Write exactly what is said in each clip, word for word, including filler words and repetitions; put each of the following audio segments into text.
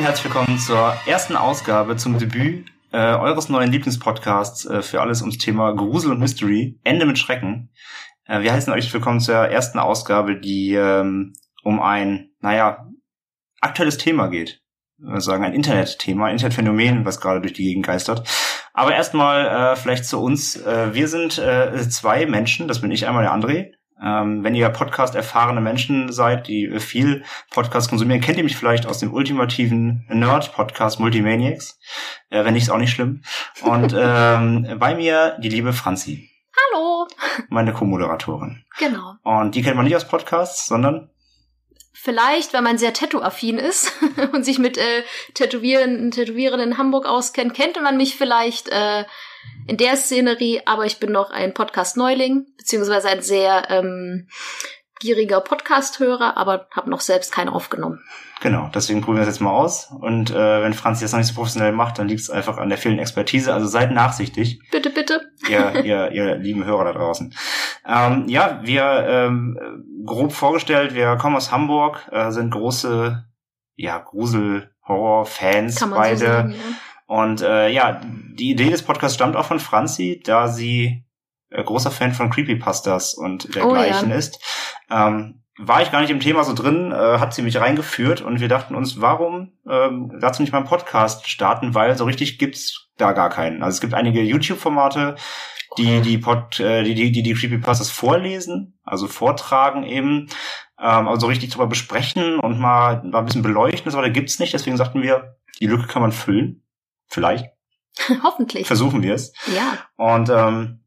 herzlich willkommen zur ersten Ausgabe zum Debüt äh, eures neuen Lieblingspodcasts äh, für alles ums Thema Grusel und Mystery, Ende mit Schrecken. Äh, wir heißen euch willkommen zur ersten Ausgabe, die ähm, um ein, naja, aktuelles Thema geht. Ich würde sagen, ein Internetthema, ein Internetphänomen, was gerade durch die Gegend geistert. Aber erstmal äh, vielleicht zu uns. Äh, wir sind äh, zwei Menschen, das bin ich einmal, der André. Ähm, wenn ihr Podcast-erfahrene Menschen seid, die viel Podcast konsumieren, kennt ihr mich vielleicht aus dem ultimativen Nerd-Podcast Multimaniacs. Äh, wenn nicht, ist auch nicht schlimm. Und ähm, bei mir die liebe Franzi. Hallo. Meine Co-Moderatorin. Genau. Und die kennt man nicht aus Podcasts, sondern... Vielleicht, wenn man sehr tattoo-affin ist und sich mit äh, Tätowieren, Tätowieren in Hamburg auskennt, kennt man mich vielleicht äh, in der Szenerie, aber ich bin noch ein Podcast-Neuling, beziehungsweise ein sehr ähm, gieriger Podcast-Hörer, aber habe noch selbst keinen aufgenommen. Genau, deswegen probieren wir das jetzt mal aus. Und äh, wenn Franzi das noch nicht so professionell macht, dann liegt es einfach an der fehlenden Expertise. Also seid nachsichtig. Bitte, bitte. Ihr, ihr, ihr lieben Hörer da draußen. Ähm, ja, wir ähm, grob vorgestellt, wir kommen aus Hamburg, äh, sind große ja Grusel-Horror-Fans Kann man beide. so sagen, ja. Und äh, ja, die Idee des Podcasts stammt auch von Franzi, da sie äh, großer Fan von Creepypastas und dergleichen Oh, ja. ist. Ähm, war ich gar nicht im Thema so drin, äh, hat sie mich reingeführt und wir dachten uns, warum ähm, dazu nicht mal einen Podcast starten, weil so richtig gibt's da gar keinen. Also es gibt einige YouTube-Formate, die die, Pod, äh, die, die, die die Creepypastas vorlesen, also vortragen eben, ähm, also so richtig drüber besprechen und mal, mal ein bisschen beleuchten, das aber da gibt's nicht, deswegen sagten wir, die Lücke kann man füllen. Vielleicht. Hoffentlich. Versuchen wir es. Ja. Und ähm,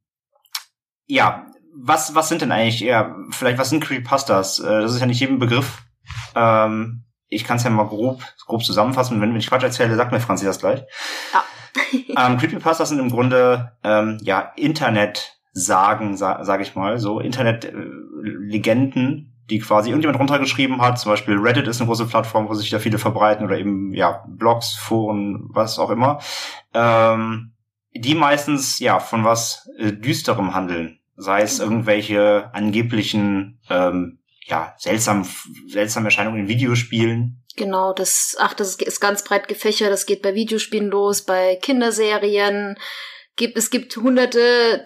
ja, was was sind denn eigentlich, ja, vielleicht was sind Creepypastas? Äh, das ist ja nicht jedem Begriff. Ähm, ich kann es ja mal grob grob zusammenfassen. Wenn, wenn ich Quatsch erzähle, sagt mir Franzi das gleich. Ja. ähm, Creepypastas sind im Grunde ähm, ja Internet-Sagen, sa- sage ich mal, so Internet-Legenden, die quasi irgendjemand runtergeschrieben hat. Zum Beispiel Reddit ist eine große Plattform, wo sich da viele verbreiten, oder eben ja Blogs, Foren, was auch immer. Ähm, die meistens ja von was äh, Düsterem handeln. Sei es irgendwelche angeblichen ähm, ja seltsam seltsame Erscheinungen in Videospielen. Genau, das, ach, das ist ganz breit gefächert. Das geht bei Videospielen los, bei Kinderserien. Gibt, es gibt hunderte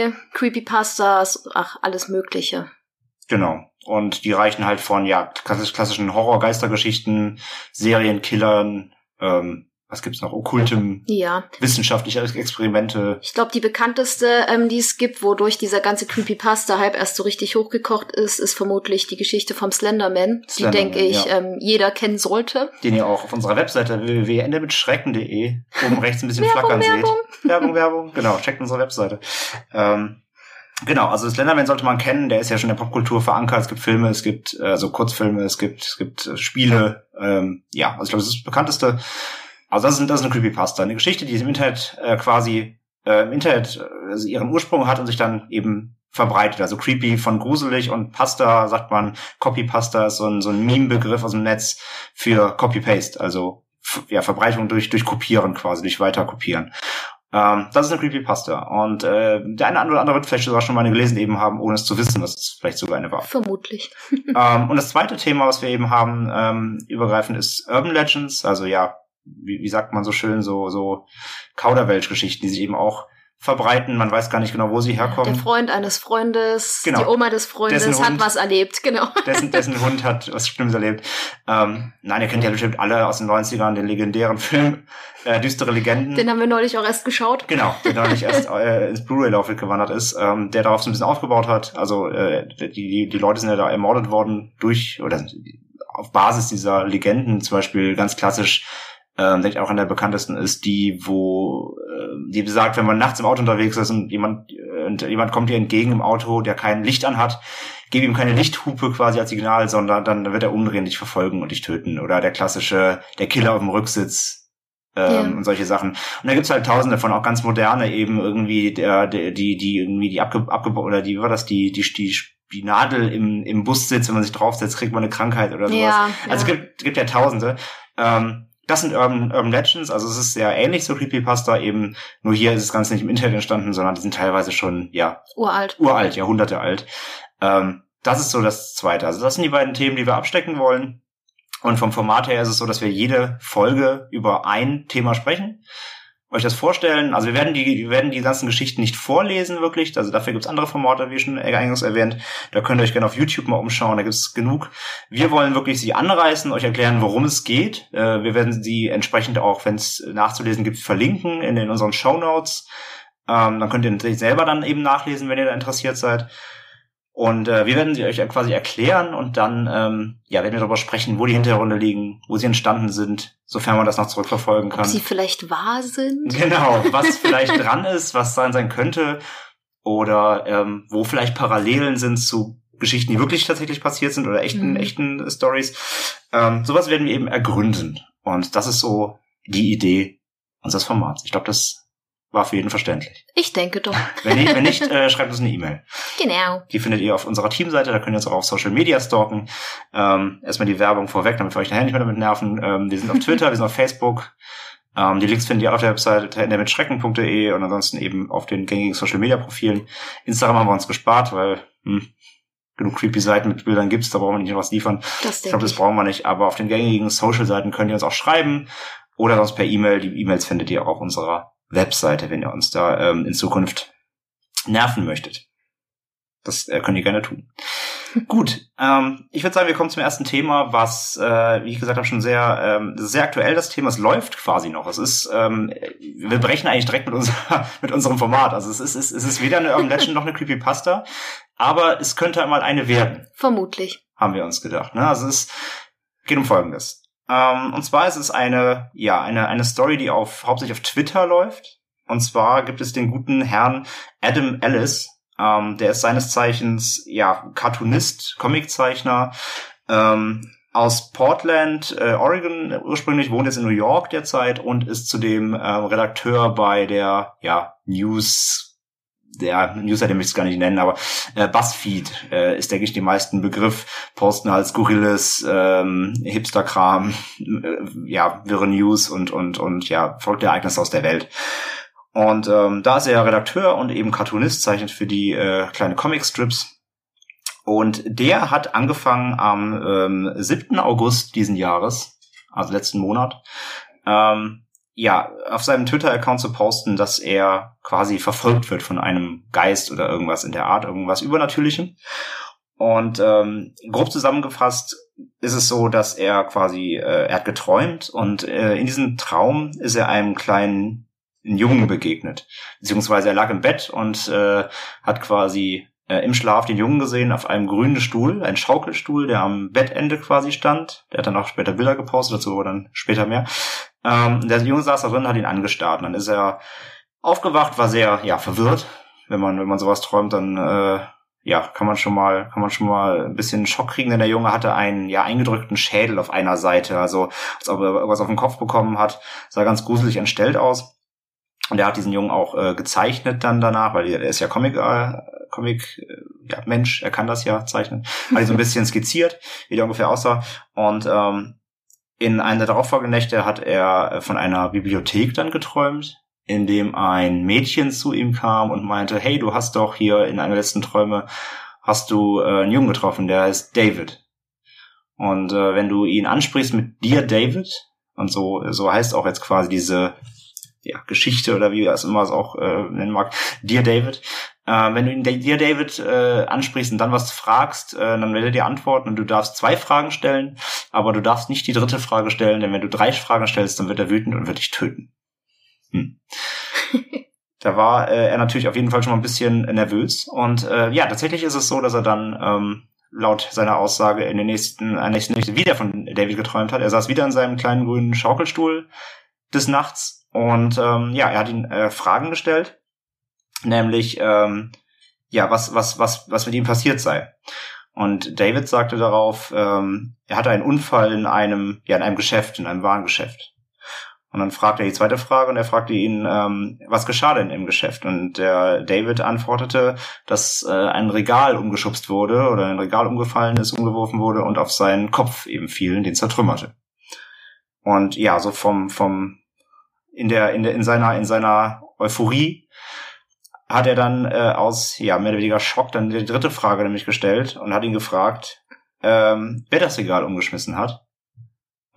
Disney-Creepypastas, ach, alles Mögliche. Genau. Und die reichen halt von ja klassisch, klassischen Horror-Geistergeschichten, Serienkillern, ähm, was gibt's noch, okkultem, Ja. wissenschaftliche Experimente. Ich glaube, die bekannteste, ähm, die es gibt, wodurch dieser ganze Creepypasta-Hype erst so richtig hochgekocht ist, ist vermutlich die Geschichte vom Slenderman, die, Slenderman, denke ich, ja. ähm, jeder kennen sollte. Den ihr auch auf unserer Webseite w w w punkt ende mit schrecken punkt de oben rechts ein bisschen Werbung, flackern Werbung. seht. Werbung, Werbung. Genau, checkt unsere Webseite. Ähm, genau, also Slenderman sollte man kennen, der ist ja schon in der Popkultur verankert. Es gibt Filme, es gibt äh, so Kurzfilme, es gibt es gibt äh, Spiele. Ähm, ja, also ich glaube, das ist das bekannteste. Also das ist, das ist eine Creepypasta, eine Geschichte, die im Internet äh, quasi äh, im Internet äh, also ihren Ursprung hat und sich dann eben verbreitet. Also creepy von gruselig und Pasta sagt man, Copypasta ist so ein, so ein Meme-Begriff aus dem Netz für Copy-Paste, also f- ja Verbreitung durch durch Kopieren quasi, durch Weiterkopieren. Ähm, das ist eine Creepypasta und äh, der eine oder andere wird vielleicht sogar schon mal eine gelesen eben haben, ohne es zu wissen, dass es vielleicht sogar eine war. Vermutlich. ähm, und das zweite Thema, was wir eben haben, ähm, übergreifend ist Urban Legends, also ja, Wie, wie sagt man so schön, so so Kauderwelsch-Geschichten, die sich eben auch verbreiten. Man weiß gar nicht genau, wo sie herkommen. Der Freund eines Freundes, Genau. die Oma des Freundes Dessen hat Hund. was erlebt, genau. Dessen, dessen Hund hat was Schlimmes erlebt. Ähm, nein, ihr kennt ja bestimmt alle aus den neunzigern den legendären Film äh, Düstere Legenden. Den haben wir neulich auch erst geschaut. Genau, der neulich erst äh, ins Blu-ray-Laufwerk gewandert ist, ähm, der darauf so ein bisschen aufgebaut hat. Also äh, die, die, die Leute sind ja da ermordet worden durch, oder auf Basis dieser Legenden, zum Beispiel ganz klassisch, Ähm, denke ich auch an der bekanntesten ist die, wo äh, die besagt, wenn man nachts im Auto unterwegs ist und jemand äh, und jemand kommt dir entgegen im Auto, der kein Licht anhat, gib ihm keine Lichthupe quasi als Signal, sondern dann wird er umdrehen, dich verfolgen und dich töten. Oder der klassische, der Killer auf dem Rücksitz ähm, Ja. und solche Sachen. Und da gibt's halt tausende von, auch ganz moderne eben irgendwie, der, der die die irgendwie die abge, abge oder die, wie war das, die die die die Nadel im im Bussitz, wenn man sich draufsetzt, kriegt man eine Krankheit oder sowas. Ja, Also ja. es gibt gibt ja tausende. Ähm, Das sind Urban, Urban Legends, also es ist sehr ähnlich so Creepypasta, eben nur hier ist das Ganze nicht im Internet entstanden, sondern die sind teilweise schon, ja, Uralt. uralt, Jahrhunderte alt. Ähm, das ist so das Zweite. Also das sind die beiden Themen, die wir abstecken wollen. Und vom Format her ist es so, dass wir jede Folge über ein Thema sprechen, euch das vorstellen. Also wir werden die wir werden die ganzen Geschichten nicht vorlesen, wirklich. Also dafür gibt's andere Formate, wie schon eingangs erwähnt. Da könnt ihr euch gerne auf YouTube mal umschauen, da gibt's genug. Wir wollen wirklich sie anreißen, euch erklären, worum es geht. Äh, wir werden sie entsprechend auch, wenn es nachzulesen gibt, verlinken in, in unseren Shownotes. Ähm, dann könnt ihr natürlich selber dann eben nachlesen, wenn ihr da interessiert seid. Und äh, wir werden sie euch quasi erklären und dann ähm, ja werden wir darüber sprechen, wo die Hintergründe liegen, wo sie entstanden sind, sofern man das noch zurückverfolgen kann. Ob sie vielleicht wahr sind. Genau, was vielleicht dran ist, was sein sein könnte oder ähm, wo vielleicht Parallelen sind zu Geschichten, die wirklich tatsächlich passiert sind oder echten, mhm. echten Stories. Ähm, sowas werden wir eben ergründen. Und das ist so die Idee unseres Formats. Ich glaube, das war für jeden verständlich. Ich denke doch. Wenn nicht, wenn nicht äh, schreibt uns eine E-Mail. Genau. Die findet ihr auf unserer Teamseite, da könnt ihr uns auch auf Social Media stalken. Ähm, erstmal die Werbung vorweg, damit wir euch nachher nicht mehr damit nerven. Ähm, wir sind auf Twitter, wir sind auf Facebook. Ähm, die Links findet ihr auf der Webseite endermitschrecken punkt de und ansonsten eben auf den gängigen Social Media Profilen. Instagram haben wir uns gespart, weil hm, genug creepy Seiten mit Bildern gibt's, da brauchen wir nicht noch was liefern. Das ich glaube, das brauchen wir nicht. Aber auf den gängigen Social-Seiten könnt ihr uns auch schreiben oder sonst per E-Mail. Die E-Mails findet ihr auch auf unserer Webseite, wenn ihr uns da ähm, in Zukunft nerven möchtet. Das äh, könnt ihr gerne tun. Gut, ähm, ich würde sagen, wir kommen zum ersten Thema, was, äh, wie ich gesagt habe, schon sehr ähm, sehr aktuell das Thema. Es läuft quasi noch. Es ist, ähm, wir brechen eigentlich direkt mit, unserer, mit unserem Format. Also es ist, es ist weder eine Urban Legend noch eine Creepypasta, aber es könnte einmal eine werden. Vermutlich. Haben wir uns gedacht. Ne? Also es geht um Folgendes. Um, und zwar ist es eine, ja, eine, eine Story, die auf, hauptsächlich auf Twitter läuft. Und zwar gibt es den guten Herrn Adam Ellis, um, der ist seines Zeichens, ja, Cartoonist, Comiczeichner, ähm, aus Portland, äh, Oregon ursprünglich, wohnt jetzt in New York derzeit und ist zudem ähm, Redakteur bei der, ja, News, der Newsseite möchte ich es gar nicht nennen, aber äh, BuzzFeed äh, ist, denke ich, die meisten Begriff, posten halt skurriles ähm, Hipster-Kram, äh, ja, wirre News und und und ja, verrückte Ereignisse aus der Welt. Und ähm, da ist er Redakteur und eben Cartoonist, zeichnet für die äh, kleine Comicstrips. Und der hat angefangen am ähm, siebten August diesen Jahres, also letzten Monat, ähm, ja, auf seinem Twitter-Account zu posten, dass er quasi verfolgt wird von einem Geist oder irgendwas in der Art, irgendwas Übernatürlichem. Und ähm, grob zusammengefasst ist es so, dass er quasi, äh, er hat geträumt und äh, in diesem Traum ist er einem kleinen Jungen begegnet. Beziehungsweise er lag im Bett und äh, hat quasi äh, im Schlaf den Jungen gesehen auf einem grünen Stuhl, ein Schaukelstuhl, der am Bettende quasi stand. Der hat dann auch später Bilder gepostet, dazu aber dann später mehr. Ähm, der Junge saß da drin, hat ihn angestarrt. Und dann ist er aufgewacht, war sehr, ja, verwirrt. Wenn man, wenn man sowas träumt, dann, äh, ja, kann man schon mal, kann man schon mal ein bisschen Schock kriegen, denn der Junge hatte einen, ja, eingedrückten Schädel auf einer Seite. Also, als ob er irgendwas auf den Kopf bekommen hat. Sah ganz gruselig entstellt aus. Und er hat diesen Jungen auch äh, gezeichnet dann danach, weil er ist ja Comic, äh, Comic, äh, ja, Mensch, er kann das ja zeichnen. Hat ihn so ein bisschen skizziert, wie der ungefähr aussah. Und, ähm, in einer der darauffolgenden Nächte hat er von einer Bibliothek dann geträumt, in dem ein Mädchen zu ihm kam und meinte, hey, du hast doch hier in einer letzten Träume, hast du äh, einen Jungen getroffen, der heißt David. Und äh, wenn du ihn ansprichst mit Dear David, und so so heißt auch jetzt quasi diese ja, Geschichte oder wie das immer es auch äh, nennen mag, Dear David, äh, wenn du ihn Dear David äh, ansprichst und dann was fragst, äh, dann wird er dir antworten und du darfst zwei Fragen stellen, aber du darfst nicht die dritte Frage stellen, denn wenn du drei Fragen stellst, dann wird er wütend und wird dich töten. Hm. Da war äh, er natürlich auf jeden Fall schon mal ein bisschen nervös und äh, ja, tatsächlich ist es so, dass er dann ähm, laut seiner Aussage in den nächsten, äh, nächsten Nächte wieder von David geträumt hat. Er saß wieder in seinem kleinen grünen Schaukelstuhl des Nachts und ähm, ja, er hat ihn äh, Fragen gestellt, nämlich ähm, ja, was was was was mit ihm passiert sei. Und David sagte darauf, ähm, er hatte einen Unfall in einem ja in einem Geschäft, in einem Warengeschäft. Und dann fragte er die zweite Frage und er fragte ihn, ähm, was geschah denn im Geschäft? Und der David antwortete, dass äh, ein Regal umgeschubst wurde oder ein Regal umgefallen ist, umgeworfen wurde und auf seinen Kopf eben fiel, den zertrümmerte. Und ja, so vom vom in der in der in seiner in seiner Euphorie hat er dann äh, aus ja mehr oder weniger Schock dann die dritte Frage nämlich gestellt und hat ihn gefragt, ähm, wer das Regal umgeschmissen hat.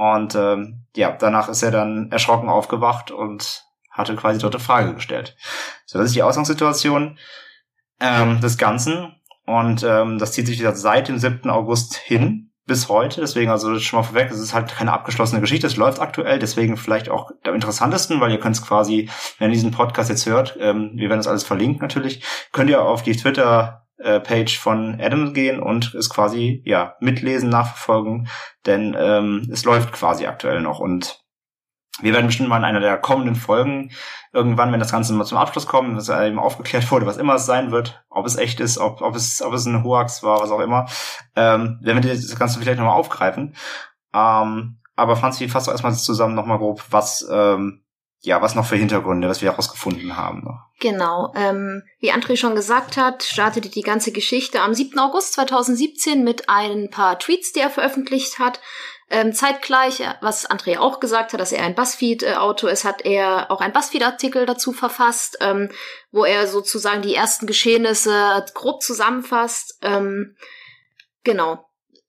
Und ähm, ja, danach ist er dann erschrocken aufgewacht und hatte quasi dort eine Frage gestellt. So, das ist die Ausgangssituation ähm, des Ganzen. Und ähm, das zieht sich wieder seit dem siebten August hin bis heute. Deswegen also schon mal vorweg, es ist halt keine abgeschlossene Geschichte. Es läuft aktuell, deswegen vielleicht auch am interessantesten, weil ihr könnt es quasi, wenn ihr diesen Podcast jetzt hört, ähm, wir werden das alles verlinken natürlich, könnt ihr auf die Twitter-Page von Adam gehen und es quasi ja mitlesen, nachverfolgen, denn ähm, es läuft quasi aktuell noch. Und wir werden bestimmt mal in einer der kommenden Folgen irgendwann, wenn das Ganze mal zum Abschluss kommt, dass eben aufgeklärt wurde, was immer es sein wird, ob es echt ist, ob, ob es, ob es ein Hoax war, was auch immer, ähm, werden wir das Ganze vielleicht nochmal aufgreifen. Ähm, aber Franzi, fass doch erstmal zusammen nochmal grob, was, ähm, ja, was noch für Hintergründe, was wir herausgefunden haben. Noch. Genau, ähm, wie André schon gesagt hat, startete die ganze Geschichte am siebten August zweitausendsiebzehn mit ein paar Tweets, die er veröffentlicht hat. Ähm, zeitgleich, was André auch gesagt hat, dass er ein BuzzFeed-Autor ist, hat er auch einen BuzzFeed-Artikel dazu verfasst, ähm, wo er sozusagen die ersten Geschehnisse grob zusammenfasst. Ähm, genau.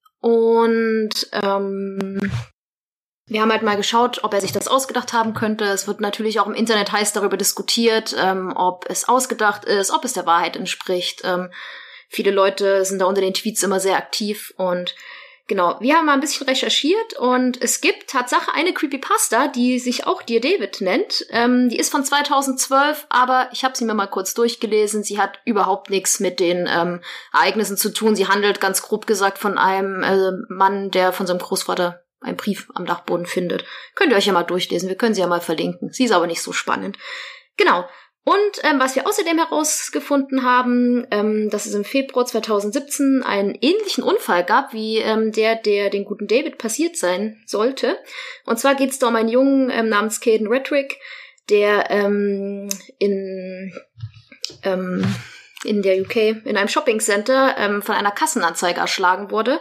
Und ähm, wir haben halt mal geschaut, ob er sich das ausgedacht haben könnte. Es wird natürlich auch im Internet heiß darüber diskutiert, ähm, ob es ausgedacht ist, ob es der Wahrheit entspricht. Ähm, viele Leute sind da unter den Tweets immer sehr aktiv und genau, wir haben mal ein bisschen recherchiert und es gibt Tatsache eine Creepypasta, die sich auch Dear David nennt. Ähm, die ist von zweitausendzwölf, aber ich habe sie mir mal kurz durchgelesen. Sie hat überhaupt nichts mit den ähm, Ereignissen zu tun. Sie handelt ganz grob gesagt von einem äh, Mann, der von seinem Großvater einen Brief am Dachboden findet. Könnt ihr euch ja mal durchlesen, wir können sie ja mal verlinken. Sie ist aber nicht so spannend. Genau. Und ähm, was wir außerdem herausgefunden haben, ähm, dass es im Februar zweitausendsiebzehn einen ähnlichen Unfall gab, wie ähm, der, der den guten David passiert sein sollte. Und zwar geht es da um einen Jungen ähm, namens Caden Redrick, der ähm, in, ähm, in der U K in einem Shoppingcenter ähm, von einer Kassenanzeige erschlagen wurde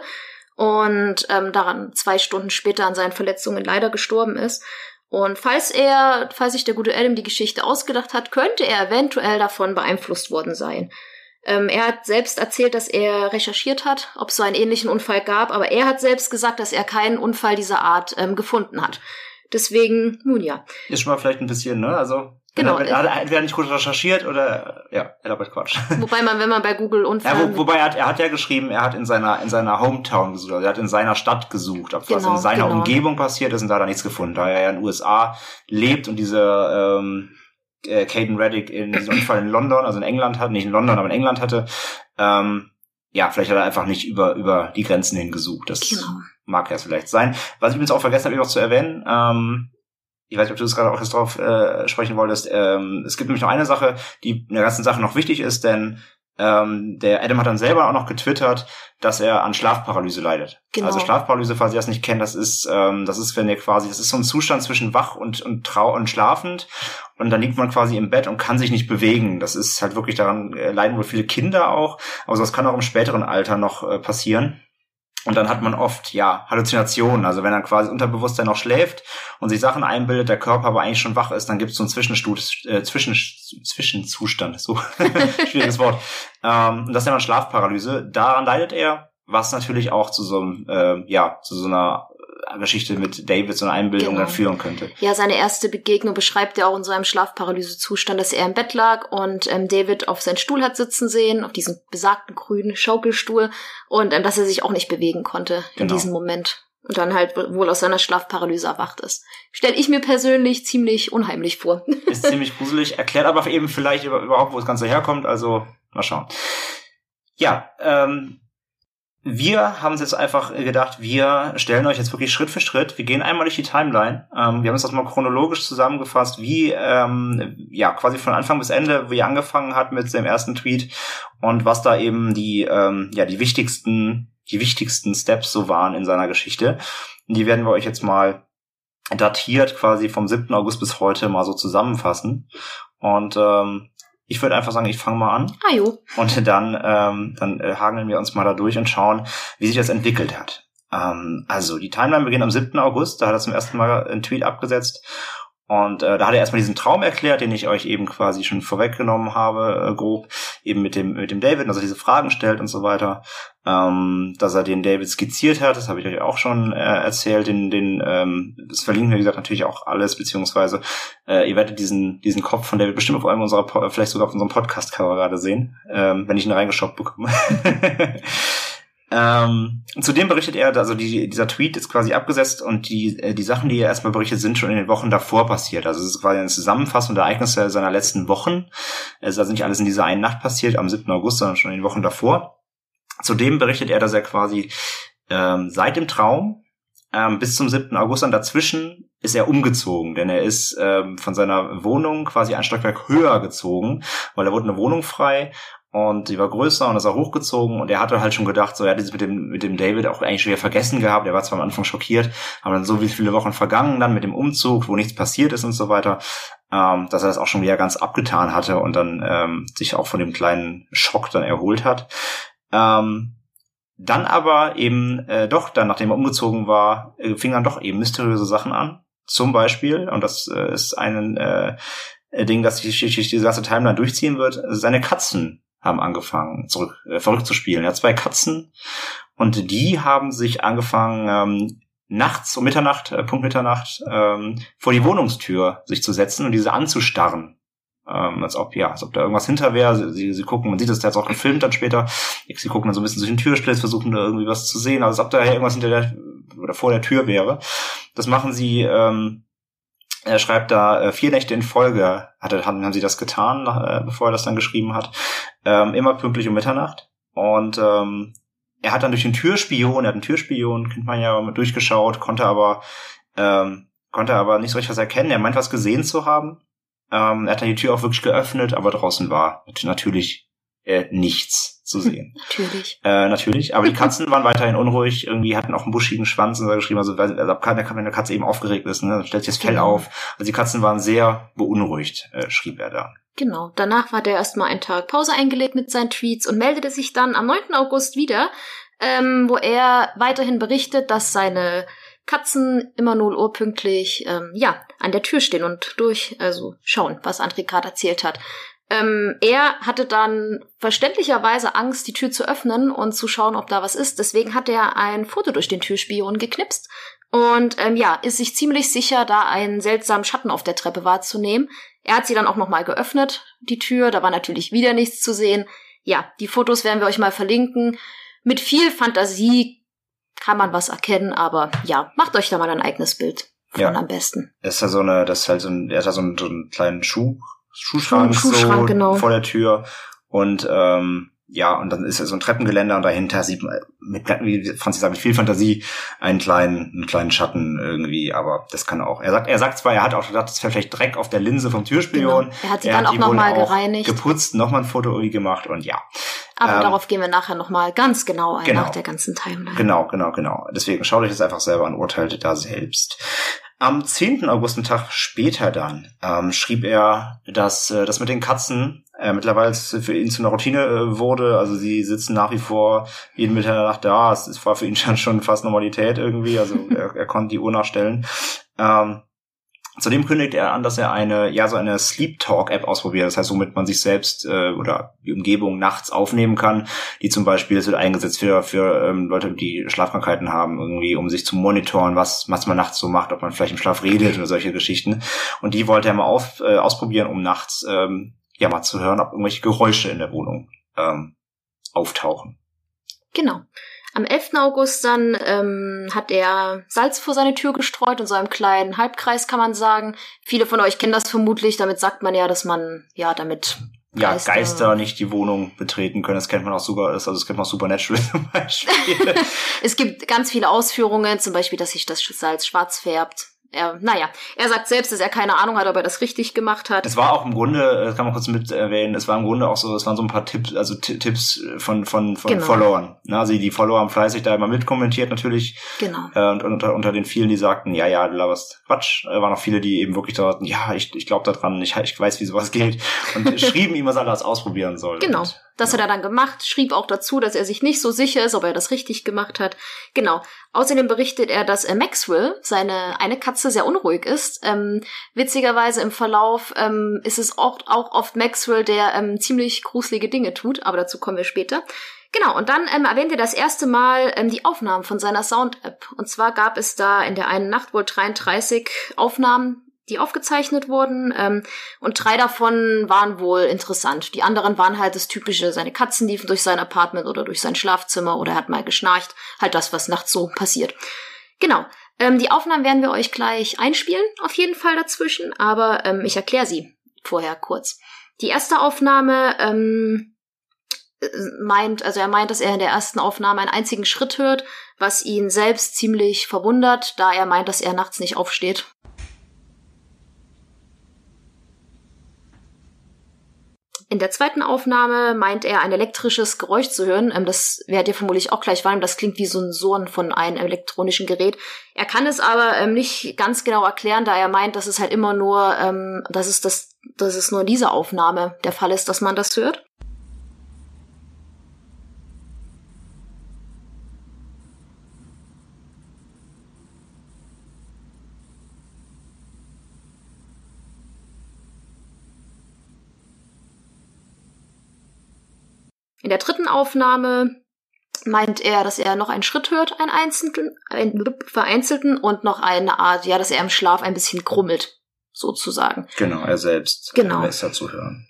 und ähm, daran zwei Stunden später an seinen Verletzungen leider gestorben ist. Und falls er, falls sich der gute Adam die Geschichte ausgedacht hat, könnte er eventuell davon beeinflusst worden sein. Ähm, er hat selbst erzählt, dass er recherchiert hat, ob es so einen ähnlichen Unfall gab, aber er hat selbst gesagt, dass er keinen Unfall dieser Art ähm, gefunden hat. Deswegen, nun ja. Ist schon mal vielleicht ein bisschen, ne? Also, genau. Er hat entweder nicht gut recherchiert oder, ja, er labert Quatsch. Wobei man, wenn man bei Google Unfall... Ja, wo, wobei er hat, er hat ja geschrieben, er hat in seiner, in seiner Hometown gesucht, also er hat in seiner Stadt gesucht, ob genau, was in seiner genau. Umgebung passiert ist und da hat er nichts gefunden, da er ja in den U S A lebt und diese, ähm, äh, Caden Reddick in diesem Unfall in London, also in England hat, nicht in London, aber in England hatte, ähm, ja, vielleicht hat er einfach nicht über, über die Grenzen hingesucht, das genau. mag ja vielleicht sein. Was ich übrigens auch vergessen habe, noch zu erwähnen, ähm, ich weiß nicht, ob du das gerade auch jetzt drauf äh, sprechen wolltest. Ähm, es gibt nämlich noch eine Sache, die in der ganzen Sache noch wichtig ist, denn ähm, der Adam hat dann selber auch noch getwittert, dass er an Schlafparalyse leidet. Genau. Also Schlafparalyse, falls ihr das nicht kennt, das ist, ähm, das ist, wenn ihr quasi, das ist so ein Zustand zwischen wach und und trau und schlafend. Und dann liegt man quasi im Bett und kann sich nicht bewegen. Das ist halt wirklich, daran äh, leiden wohl viele Kinder auch. Aber das kann auch im späteren Alter noch äh, passieren. Und dann hat man oft, ja, Halluzinationen. Also wenn er quasi Unterbewusstsein noch schläft und sich Sachen einbildet, der Körper aber eigentlich schon wach ist, dann gibt es so einen Zwischenstu- äh, Zwischen- Zwischenzustand. So, schwieriges Wort. Ähm, und das nennt man Schlafparalyse. Daran leidet er, was natürlich auch zu so einem, äh, ja, zu so einer Geschichte mit David, so eine Einbildung genau. dann führen könnte. Ja, seine erste Begegnung beschreibt er auch in so einem Schlafparalyse-Zustand, dass er im Bett lag und ähm, David auf seinen Stuhl hat sitzen sehen, auf diesem besagten grünen Schaukelstuhl und ähm, dass er sich auch nicht bewegen konnte in Genau. diesem Moment und dann halt wohl aus seiner Schlafparalyse erwacht ist. Stelle ich mir persönlich ziemlich unheimlich vor. Ist ziemlich gruselig, erklärt aber eben vielleicht überhaupt, wo das Ganze herkommt, also mal schauen. Ja, ähm, wir haben uns jetzt einfach gedacht, wir stellen euch jetzt wirklich Schritt für Schritt, wir gehen einmal durch die Timeline, ähm, wir haben uns das mal chronologisch zusammengefasst, wie, ähm, ja, quasi von Anfang bis Ende, wie er angefangen hat mit dem ersten Tweet und was da eben die, ähm, ja, die wichtigsten, die wichtigsten Steps so waren in seiner Geschichte. Und die werden wir euch jetzt mal datiert quasi vom siebten August bis heute mal so zusammenfassen. Und, ähm, ich würde einfach sagen, ich fange mal an. Ah jo. Und dann, ähm, dann äh, hageln wir uns mal da durch und schauen, wie sich das entwickelt hat. Ähm, also, die Timeline beginnt am siebten August, da hat er zum ersten Mal einen Tweet abgesetzt. Und äh, da hat er erstmal diesen Traum erklärt, den ich euch eben quasi schon vorweggenommen habe, äh, grob, eben mit dem mit dem David, dass er diese Fragen stellt und so weiter. Ähm, dass er den David skizziert hat, das habe ich euch auch schon äh, erzählt. Den, den, ähm, das verlinken wir, wie gesagt, natürlich auch alles, beziehungsweise äh, ihr werdet diesen diesen Kopf von David bestimmt auf einem unserer, vielleicht sogar auf unserem Podcast-Cover gerade sehen, ähm, wenn ich ihn reingeschoppt bekomme. Ähm, zudem berichtet er, also die, dieser Tweet ist quasi abgesetzt und die die Sachen, die er erstmal berichtet, sind schon in den Wochen davor passiert. Also es ist quasi eine Zusammenfassung der Ereignisse seiner letzten Wochen. Es ist also nicht alles in dieser einen Nacht passiert, am siebten August, sondern schon in den Wochen davor. Zudem berichtet er, dass er quasi ähm, seit dem Traum ähm, bis zum siebten August, dann dazwischen ist er umgezogen, denn er ist ähm, von seiner Wohnung quasi ein Stockwerk höher gezogen, weil da wurde eine Wohnung frei. Und die war größer und ist auch hochgezogen und er hatte halt schon gedacht, so er hat dieses mit dem mit dem David auch eigentlich schon wieder vergessen gehabt. Er war zwar am Anfang schockiert, aber dann so wie viele Wochen vergangen dann mit dem Umzug, wo nichts passiert ist und so weiter, ähm, dass er das auch schon wieder ganz abgetan hatte und dann ähm, sich auch von dem kleinen Schock dann erholt hat. Ähm, dann aber eben äh, doch, dann nachdem er umgezogen war, äh, fingen dann doch eben mysteriöse Sachen an. Zum Beispiel, und das äh, ist ein äh, Ding, das die, die, die ganze Timeline durchziehen wird, seine Katzen haben angefangen, zurück äh, verrückt zu spielen. Er hat zwei Katzen und die haben sich angefangen, ähm, nachts um Mitternacht, äh, Punkt Mitternacht, ähm, vor die Wohnungstür sich zu setzen und diese anzustarren. Ähm, als ob, ja, als ob da irgendwas hinter wäre. Sie, sie, sie gucken, man sieht das, der hat auch gefilmt dann später. Sie gucken dann so ein bisschen durch den Türschlitz, versuchen da irgendwie was zu sehen, als ob da irgendwas hinter der, oder vor der Tür wäre. Das machen sie, ähm, er schreibt da, äh, vier Nächte in Folge hatte, haben, haben sie das getan, äh, bevor er das dann geschrieben hat. Ähm, immer pünktlich um Mitternacht. Und ähm, er hat dann durch den Türspion, er hat einen Türspion, kennt man ja, durchgeschaut, konnte aber ähm, konnte aber nicht so richtig was erkennen. Er meint, was gesehen zu haben. Ähm, er hat dann die Tür auch wirklich geöffnet, aber draußen war natürlich äh, nichts zu sehen. Natürlich. Äh, natürlich. Aber die Katzen waren weiterhin unruhig, irgendwie hatten auch einen buschigen Schwanz und so geschrieben, also, also wenn eine Katze eben aufgeregt ist, ne, dann stellt sich das Fell Genau. auf. Also die Katzen waren sehr beunruhigt, äh, schrieb er da. Genau, danach hat er erstmal einen Tag Pause eingelegt mit seinen Tweets und meldete sich dann am neunten August wieder, ähm, wo er weiterhin berichtet, dass seine Katzen immer null Uhr pünktlich ähm, ja an der Tür stehen und durch, also schauen, was André gerade erzählt hat. Ähm, er hatte dann verständlicherweise Angst, die Tür zu öffnen und zu schauen, ob da was ist. Deswegen hat er ein Foto durch den Türspion geknipst und ähm, ja, ist sich ziemlich sicher, da einen seltsamen Schatten auf der Treppe wahrzunehmen. Er hat sie dann auch nochmal geöffnet, die Tür. Da war natürlich wieder nichts zu sehen. Ja, die Fotos werden wir euch mal verlinken. Mit viel Fantasie kann man was erkennen, aber ja, macht euch da mal ein eigenes Bild von Ja. am besten. Das ist ja so eine, das ist halt so ein, er hat da so einen, so einen kleinen Schuh, Schuhschrank, Schuh- Schuhschrank, so genau. vor der Tür und ähm, ja, und dann ist ja so ein Treppengeländer und dahinter sieht man mit, wie Franzi sagt, mit viel Fantasie einen kleinen, einen kleinen Schatten irgendwie, aber das kann auch. Er sagt, er sagt zwar, er hat auch gedacht, das wäre vielleicht Dreck auf der Linse vom Türspion. Genau. Er hat sie dann auch die noch wohl mal gereinigt. Geputzt, nochmal ein Foto irgendwie gemacht und ja. Aber Ähm, darauf gehen wir nachher nochmal ganz genau ein, genau. nach der ganzen Timeline. Genau, genau, genau. Deswegen schaut euch das einfach selber an, urteilt da selbst. Am zehnten August, einen Tag später dann, ähm, schrieb er, dass äh, das mit den Katzen äh, mittlerweile für ihn zu einer Routine äh, wurde. Also sie sitzen nach wie vor jeden Mitternacht da. Es ist- war für ihn schon, schon fast Normalität irgendwie. Also er, er konnte die Uhr nachstellen. Ähm, Zudem kündigt er an, dass er eine, ja, so eine Sleep Talk App ausprobiert. Das heißt, womit man sich selbst äh, oder die Umgebung nachts aufnehmen kann. Die zum Beispiel, es wird eingesetzt für für ähm, Leute, die Schlafkrankheiten haben, irgendwie, um sich zu monitoren, was was man nachts so macht, ob man vielleicht im Schlaf redet oder solche Geschichten. Und die wollte er mal auf, äh, ausprobieren, um nachts ähm, ja mal zu hören, ob irgendwelche Geräusche in der Wohnung ähm, auftauchen. Genau. Am elften August dann ähm, hat er Salz vor seine Tür gestreut, in so einem kleinen Halbkreis, kann man sagen. Viele von euch kennen das vermutlich. Damit sagt man ja, dass man ja damit Ja, Geister- Geister nicht die Wohnung betreten können. Das kennt man auch sogar, also das kennt man auch Supernatural zum Beispiel. Es gibt ganz viele Ausführungen, zum Beispiel, dass sich das Salz schwarz färbt. Er, naja, er sagt selbst, dass er keine Ahnung hat, ob er das richtig gemacht hat. Es war auch im Grunde, das kann man kurz mit erwähnen, es war im Grunde auch so, es waren so ein paar Tipps, also T- Tipps von von von Genau. Followern. Ne? Also die Follower haben fleißig da immer mitkommentiert natürlich. Genau. Äh, und unter, unter den vielen, die sagten, ja, ja, du laberst Quatsch, äh, waren auch viele, die eben wirklich sagten, ja, ich, ich glaube da dran, ich, ich weiß, wie sowas geht. Und schrieben ihm, was er alles ausprobieren soll. Genau. Und, Das ja. hat er dann gemacht, schrieb auch dazu, dass er sich nicht so sicher ist, ob er das richtig gemacht hat. Genau. Außerdem berichtet er, dass äh, Maxwell, seine eine Katze, sehr unruhig ist. Ähm, witzigerweise im Verlauf ähm, ist es auch, auch oft Maxwell, der ähm, ziemlich gruselige Dinge tut, aber dazu kommen wir später. Genau, und dann ähm, erwähnt er das erste Mal ähm, die Aufnahmen von seiner Sound-App. Und zwar gab es da in der einen Nacht wohl dreiunddreißig Aufnahmen, die aufgezeichnet wurden, ähm, und drei davon waren wohl interessant. Die anderen waren halt das Typische, seine Katzen liefen durch sein Apartment oder durch sein Schlafzimmer oder er hat mal geschnarcht, halt das, was nachts so passiert. Genau, ähm, die Aufnahmen werden wir euch gleich einspielen, auf jeden Fall dazwischen, aber ähm, ich erkläre sie vorher kurz. Die erste Aufnahme ähm, meint, also er meint, dass er in der ersten Aufnahme einen einzigen Schritt hört, was ihn selbst ziemlich verwundert, da er meint, dass er nachts nicht aufsteht. In der zweiten Aufnahme meint er, ein elektrisches Geräusch zu hören. Ähm, das werdet ihr vermutlich auch gleich wahrnehmen. Das klingt wie so ein Surren von einem elektronischen Gerät. Er kann es aber ähm, nicht ganz genau erklären, da er meint, dass es halt immer nur, ähm, dass es das, dass es nur in dieser Aufnahme der Fall ist, dass man das hört. In der dritten Aufnahme meint er, dass er noch einen Schritt hört, einen einzelnen, einen vereinzelten und noch eine Art, ja, dass er im Schlaf ein bisschen grummelt, sozusagen. Genau, er selbst. Genau. Lässt dazu hören.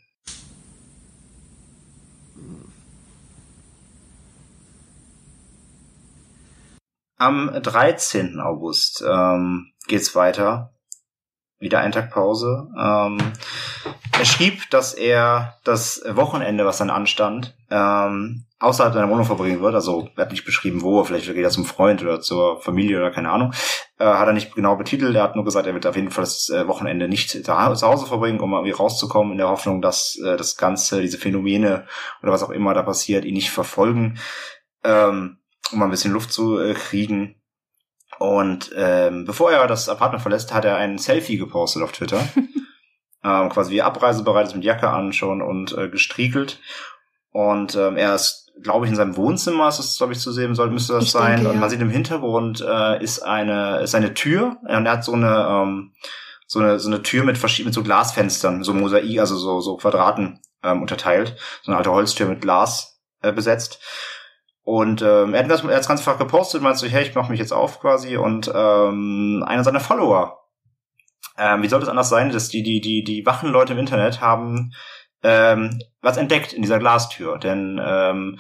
Am dreizehnten August ähm, geht's weiter. Wieder ein Tag Pause. Ähm, er schrieb, dass er das Wochenende, was dann anstand, ähm, außerhalb seiner Wohnung verbringen wird. Also er hat nicht beschrieben, wo. Vielleicht geht er zum Freund oder zur Familie oder keine Ahnung. Äh, hat er nicht genau betitelt. Er hat nur gesagt, er wird auf jeden Fall das äh, Wochenende nicht zu Hause verbringen, um irgendwie rauszukommen, in der Hoffnung, dass äh, das Ganze, diese Phänomene oder was auch immer da passiert, ihn nicht verfolgen, ähm, um mal ein bisschen Luft zu äh, kriegen. Und ähm, bevor er das Apartment verlässt, hat er ein Selfie gepostet auf Twitter. ähm, quasi wie abreisebereit ist, mit Jacke an schon und äh, gestriegelt. Und ähm, er ist, glaube ich, in seinem Wohnzimmer, ist das, glaube ich, zu sehen, soll, müsste das ich sein. denke, und man ja. sieht im Hintergrund äh, ist eine ist eine Tür. Und er hat so eine ähm, so eine so eine Tür mit verschiedenen mit so Glasfenstern, so Mosaik, also so so Quadraten ähm, unterteilt. So eine alte Holztür mit Glas äh, besetzt. Und ähm, er hat das, er hat das ganz einfach gepostet, meinte so, hey, ich mache mich jetzt auf quasi. Und ähm, einer seiner Follower, ähm, wie sollte es anders sein, dass die die die die wachen Leute im Internet haben ähm, was entdeckt in dieser Glastür, denn ähm,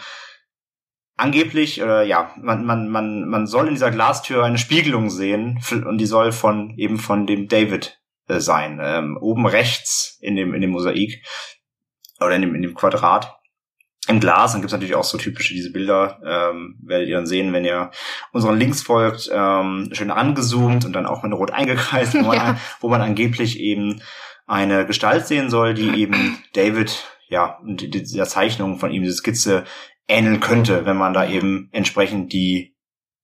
angeblich oder ja, man man man man soll in dieser Glastür eine Spiegelung sehen und die soll von eben von dem David äh, sein, ähm, oben rechts in dem in dem Mosaik oder in dem in dem Quadrat. Im Glas, dann gibt's natürlich auch so typische diese Bilder, ähm, werdet ihr dann sehen, wenn ihr unseren Links folgt, ähm, schön angezoomt und dann auch mit rot eingekreist, wo man, ja. wo man angeblich eben eine Gestalt sehen soll, die eben David, ja, und dieser Zeichnung von ihm, diese Skizze ähneln könnte, wenn man da eben entsprechend die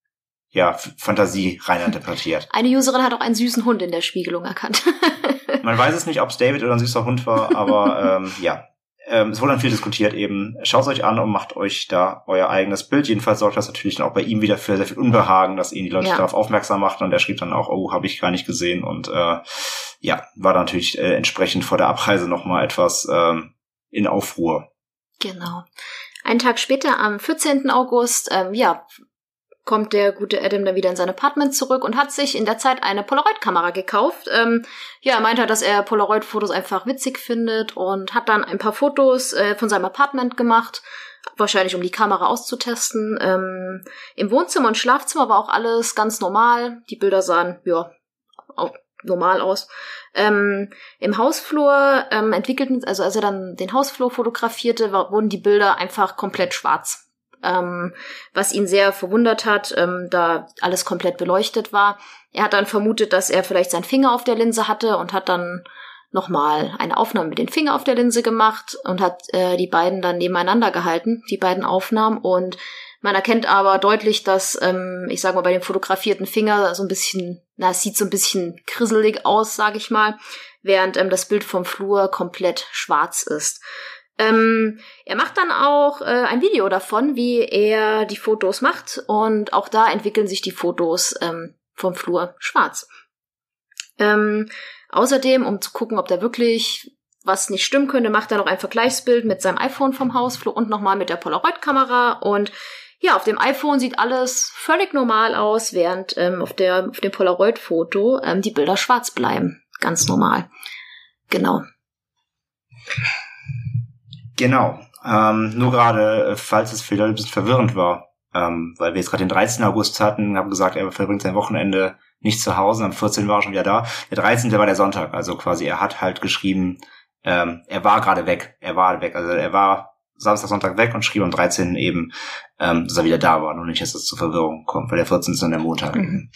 ja Fantasie rein interpretiert. Eine Userin hat auch einen süßen Hund in der Spiegelung erkannt. Man weiß es nicht, ob es David oder ein süßer Hund war, aber ähm, ja. Ähm, es wurde dann viel diskutiert eben. Schaut es euch an und macht euch da euer eigenes Bild. Jedenfalls sorgt das natürlich dann auch bei ihm wieder für sehr viel Unbehagen, dass ihn die Leute ja. darauf aufmerksam machten. Und er schrieb dann auch, oh, habe ich gar nicht gesehen. Und äh, ja, war dann natürlich äh, entsprechend vor der Abreise nochmal etwas ähm, in Aufruhr. Genau. Einen Tag später, am vierzehnten August, ähm, ja, kommt der gute Adam dann wieder in sein Apartment zurück und hat sich in der Zeit eine Polaroid-Kamera gekauft. Ähm, ja, er meinte, dass er Polaroid-Fotos einfach witzig findet und hat dann ein paar Fotos äh, von seinem Apartment gemacht, wahrscheinlich um die Kamera auszutesten. Ähm, im Wohnzimmer und Schlafzimmer war auch alles ganz normal. Die Bilder sahen, ja, auch normal aus. Ähm, im Hausflur ähm, entwickelten, also als er dann den Hausflur fotografierte, war, wurden die Bilder einfach komplett schwarz. Ähm, was ihn sehr verwundert hat, ähm, da alles komplett beleuchtet war. Er hat dann vermutet, dass er vielleicht seinen Finger auf der Linse hatte und hat dann nochmal eine Aufnahme mit dem Finger auf der Linse gemacht und hat äh, die beiden dann nebeneinander gehalten, die beiden Aufnahmen. Und man erkennt aber deutlich, dass, ähm, ich sag mal, bei dem fotografierten Finger so ein bisschen, na, es sieht so ein bisschen krisselig aus, sag ich mal, während ähm, das Bild vom Flur komplett schwarz ist. Ähm, er macht dann auch äh, ein Video davon, wie er die Fotos macht und auch da entwickeln sich die Fotos ähm, vom Flur schwarz. Ähm, außerdem, um zu gucken, ob da wirklich was nicht stimmen könnte, macht er noch ein Vergleichsbild mit seinem iPhone vom Hausflur und nochmal mit der Polaroid-Kamera und ja, auf dem iPhone sieht alles völlig normal aus, während ähm, auf der auf dem Polaroid-Foto ähm, die Bilder schwarz bleiben. Ganz normal. Genau. Genau. Ähm, nur gerade, falls es vielleicht ein bisschen verwirrend war, ähm, weil wir jetzt gerade den dreizehnten August hatten, haben gesagt, er verbringt sein Wochenende nicht zu Hause, am vierzehnten war er schon wieder da. Der dreizehnte war der Sonntag, also quasi er hat halt geschrieben, ähm, er war gerade weg, er war weg, also er war Samstag, Sonntag weg und schrieb am dreizehnten eben, ähm, dass er wieder da war, nur nicht, dass es zur Verwirrung kommt, weil der vierzehnte ist dann der Montag. Mhm.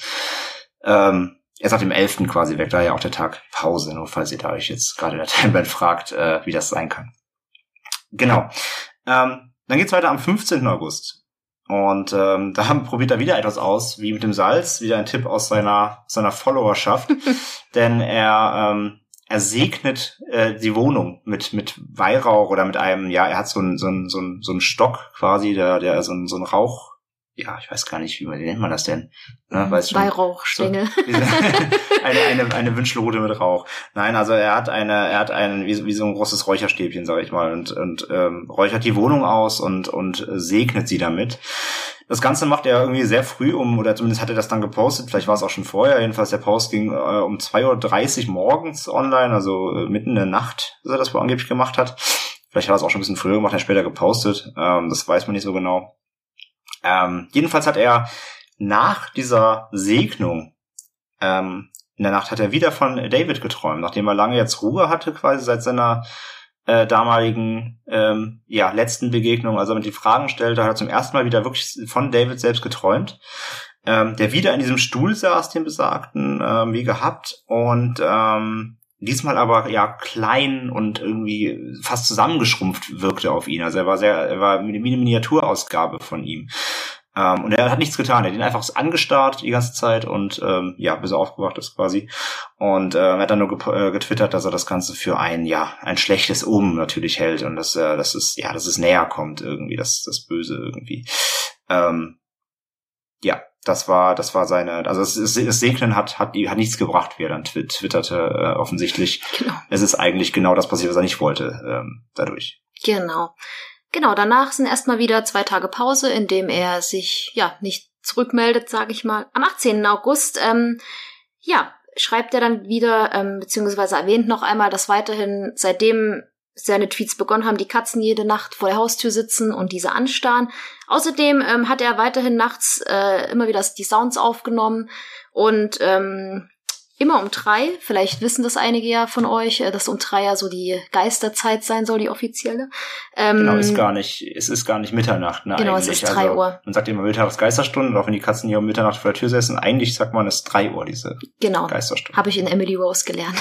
Ähm, er ist nach dem elften quasi weg, daher auch der Tag Pause, nur falls ihr da euch jetzt gerade in der Timeline fragt, äh, wie das sein kann. Genau. Ähm, dann geht's weiter am fünfzehnten August. Und ähm, da probiert er wieder etwas aus, wie mit dem Salz, wieder ein Tipp aus seiner seiner Followerschaft, denn er ähm, er segnet äh, die Wohnung mit mit Weihrauch oder mit einem, ja, er hat so einen so einen so einen so einen Stock quasi, der der so einen so einen Rauch, ja, ich weiß gar nicht, wie, wie nennt man das denn? Ne, weißt du, Weihrauchstängel. So, eine eine eine Wünschelrute mit Rauch. Nein, also er hat eine er hat einen wie, wie so ein großes Räucherstäbchen, sag ich mal, und und ähm, räuchert die Wohnung aus und und segnet sie damit. Das Ganze macht er irgendwie sehr früh um, oder zumindest hat er das dann gepostet, vielleicht war es auch schon vorher, jedenfalls der Post ging äh, um zwei Uhr dreißig morgens online, also äh, mitten in der Nacht, dass er das wohl angeblich gemacht hat. Vielleicht hat er es auch schon ein bisschen früher gemacht, er später gepostet, ähm, das weiß man nicht so genau. Ähm, jedenfalls hat er nach dieser Segnung, ähm, in der Nacht hat er wieder von David geträumt, nachdem er lange jetzt Ruhe hatte, quasi seit seiner äh, damaligen ähm, ja letzten Begegnung, also mit die Fragen stellte, hat er zum ersten Mal wieder wirklich von David selbst geträumt, ähm, der wieder in diesem Stuhl saß, den besagten, ähm, wie gehabt, und ähm, diesmal aber ja klein und irgendwie fast zusammengeschrumpft wirkte auf ihn. Also er war sehr, er war wie eine Miniaturausgabe von ihm. Ähm, und er hat nichts getan. Er hat ihn einfach angestarrt die ganze Zeit und ähm, ja, bis er aufgewacht ist quasi. Und äh, er hat dann nur ge- äh, getwittert, dass er das Ganze für ein ja ein schlechtes Omen natürlich hält und dass äh, dass es ja dass es näher kommt irgendwie, das das Böse irgendwie. Ähm, ja. Das war, das war seine, also das, das Segnen hat, hat, hat nichts gebracht, wie er dann twit- twitterte, äh, offensichtlich. Genau. Es ist eigentlich genau das passiert, was er nicht wollte, ähm, dadurch. Genau. Genau, danach sind erstmal wieder zwei Tage Pause, in dem er sich, ja, nicht zurückmeldet, sage ich mal. Am achtzehnten August, ähm, ja, schreibt er dann wieder, ähm, beziehungsweise erwähnt noch einmal, dass weiterhin, seitdem seine Tweets begonnen haben, die Katzen jede Nacht vor der Haustür sitzen und diese anstarren. Außerdem ähm, hat er weiterhin nachts äh, immer wieder die Sounds aufgenommen und ähm, immer um drei, vielleicht wissen das einige ja von euch, äh, dass um drei ja so die Geisterzeit sein soll, die offizielle. Ähm, genau, ist gar nicht, es ist gar nicht Mitternacht, ne? Genau, eigentlich. Es ist drei also, Uhr. Man sagt immer Mittags Geisterstunde, auch wenn die Katzen hier um Mitternacht vor der Tür sitzen, eigentlich sagt man, es ist drei Uhr, diese genau, Geisterstunde. Habe ich in Emily Rose gelernt.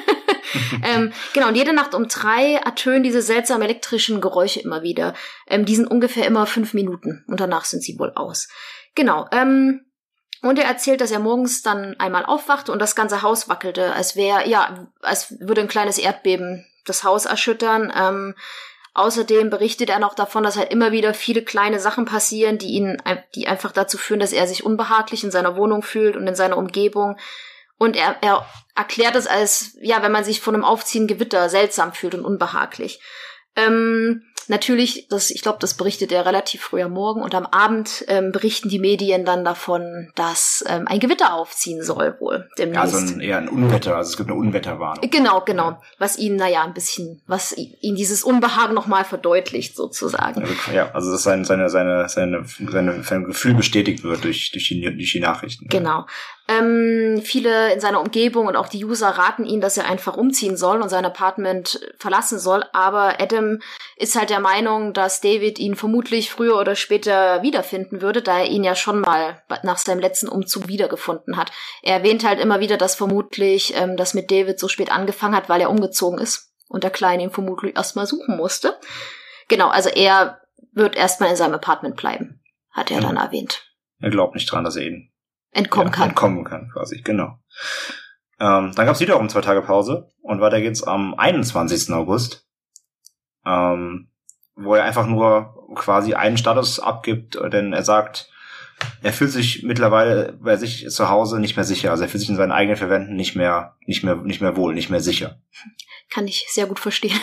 ähm, genau, und jede Nacht um drei ertönen diese seltsamen elektrischen Geräusche immer wieder. Ähm, die sind ungefähr immer fünf Minuten und danach sind sie wohl aus. Genau, ähm, und er erzählt, dass er morgens dann einmal aufwachte und das ganze Haus wackelte, als wäre, ja, als würde ein kleines Erdbeben das Haus erschüttern. Ähm, außerdem berichtet er noch davon, dass halt immer wieder viele kleine Sachen passieren, die ihn, die einfach dazu führen, dass er sich unbehaglich in seiner Wohnung fühlt und in seiner Umgebung. Und er, er erklärt es als, ja, wenn man sich von einem aufziehenden Gewitter seltsam fühlt und unbehaglich. Ähm, natürlich, das, ich glaube, das berichtet er relativ früh am Morgen und am Abend ähm, berichten die Medien dann davon, dass ähm, ein Gewitter aufziehen soll wohl demnächst. Ja, so ein, eher ein Unwetter, also es gibt eine Unwetterwarnung. Genau, genau, was ihn, naja, ein bisschen, was ihn dieses Unbehagen nochmal verdeutlicht sozusagen. Ja, also dass seine, seine, seine, seine, seine, sein Gefühl bestätigt wird durch, durch, die, durch die Nachrichten. Genau. Ähm, viele in seiner Umgebung und auch die User raten ihn, dass er einfach umziehen soll und sein Apartment verlassen soll, aber Adam ist halt der Meinung, dass David ihn vermutlich früher oder später wiederfinden würde, da er ihn ja schon mal nach seinem letzten Umzug wiedergefunden hat. Er erwähnt halt immer wieder, dass vermutlich ähm, das mit David so spät angefangen hat, weil er umgezogen ist und der Kleine ihn vermutlich erstmal suchen musste. Genau, also er wird erstmal in seinem Apartment bleiben, hat er ja. dann erwähnt. Er glaubt nicht dran, dass er ihn entkommen ja, kann. Entkommen kann, quasi, genau. Ähm, dann gab es wiederum zwei Tage Pause und weiter geht's am einundzwanzigsten August. ähm, wo er einfach nur quasi einen Status abgibt, denn er sagt, er fühlt sich mittlerweile bei sich zu Hause nicht mehr sicher. Also er fühlt sich in seinen eigenen vier Wänden nicht mehr, nicht mehr, nicht mehr wohl, nicht mehr sicher. Kann ich sehr gut verstehen.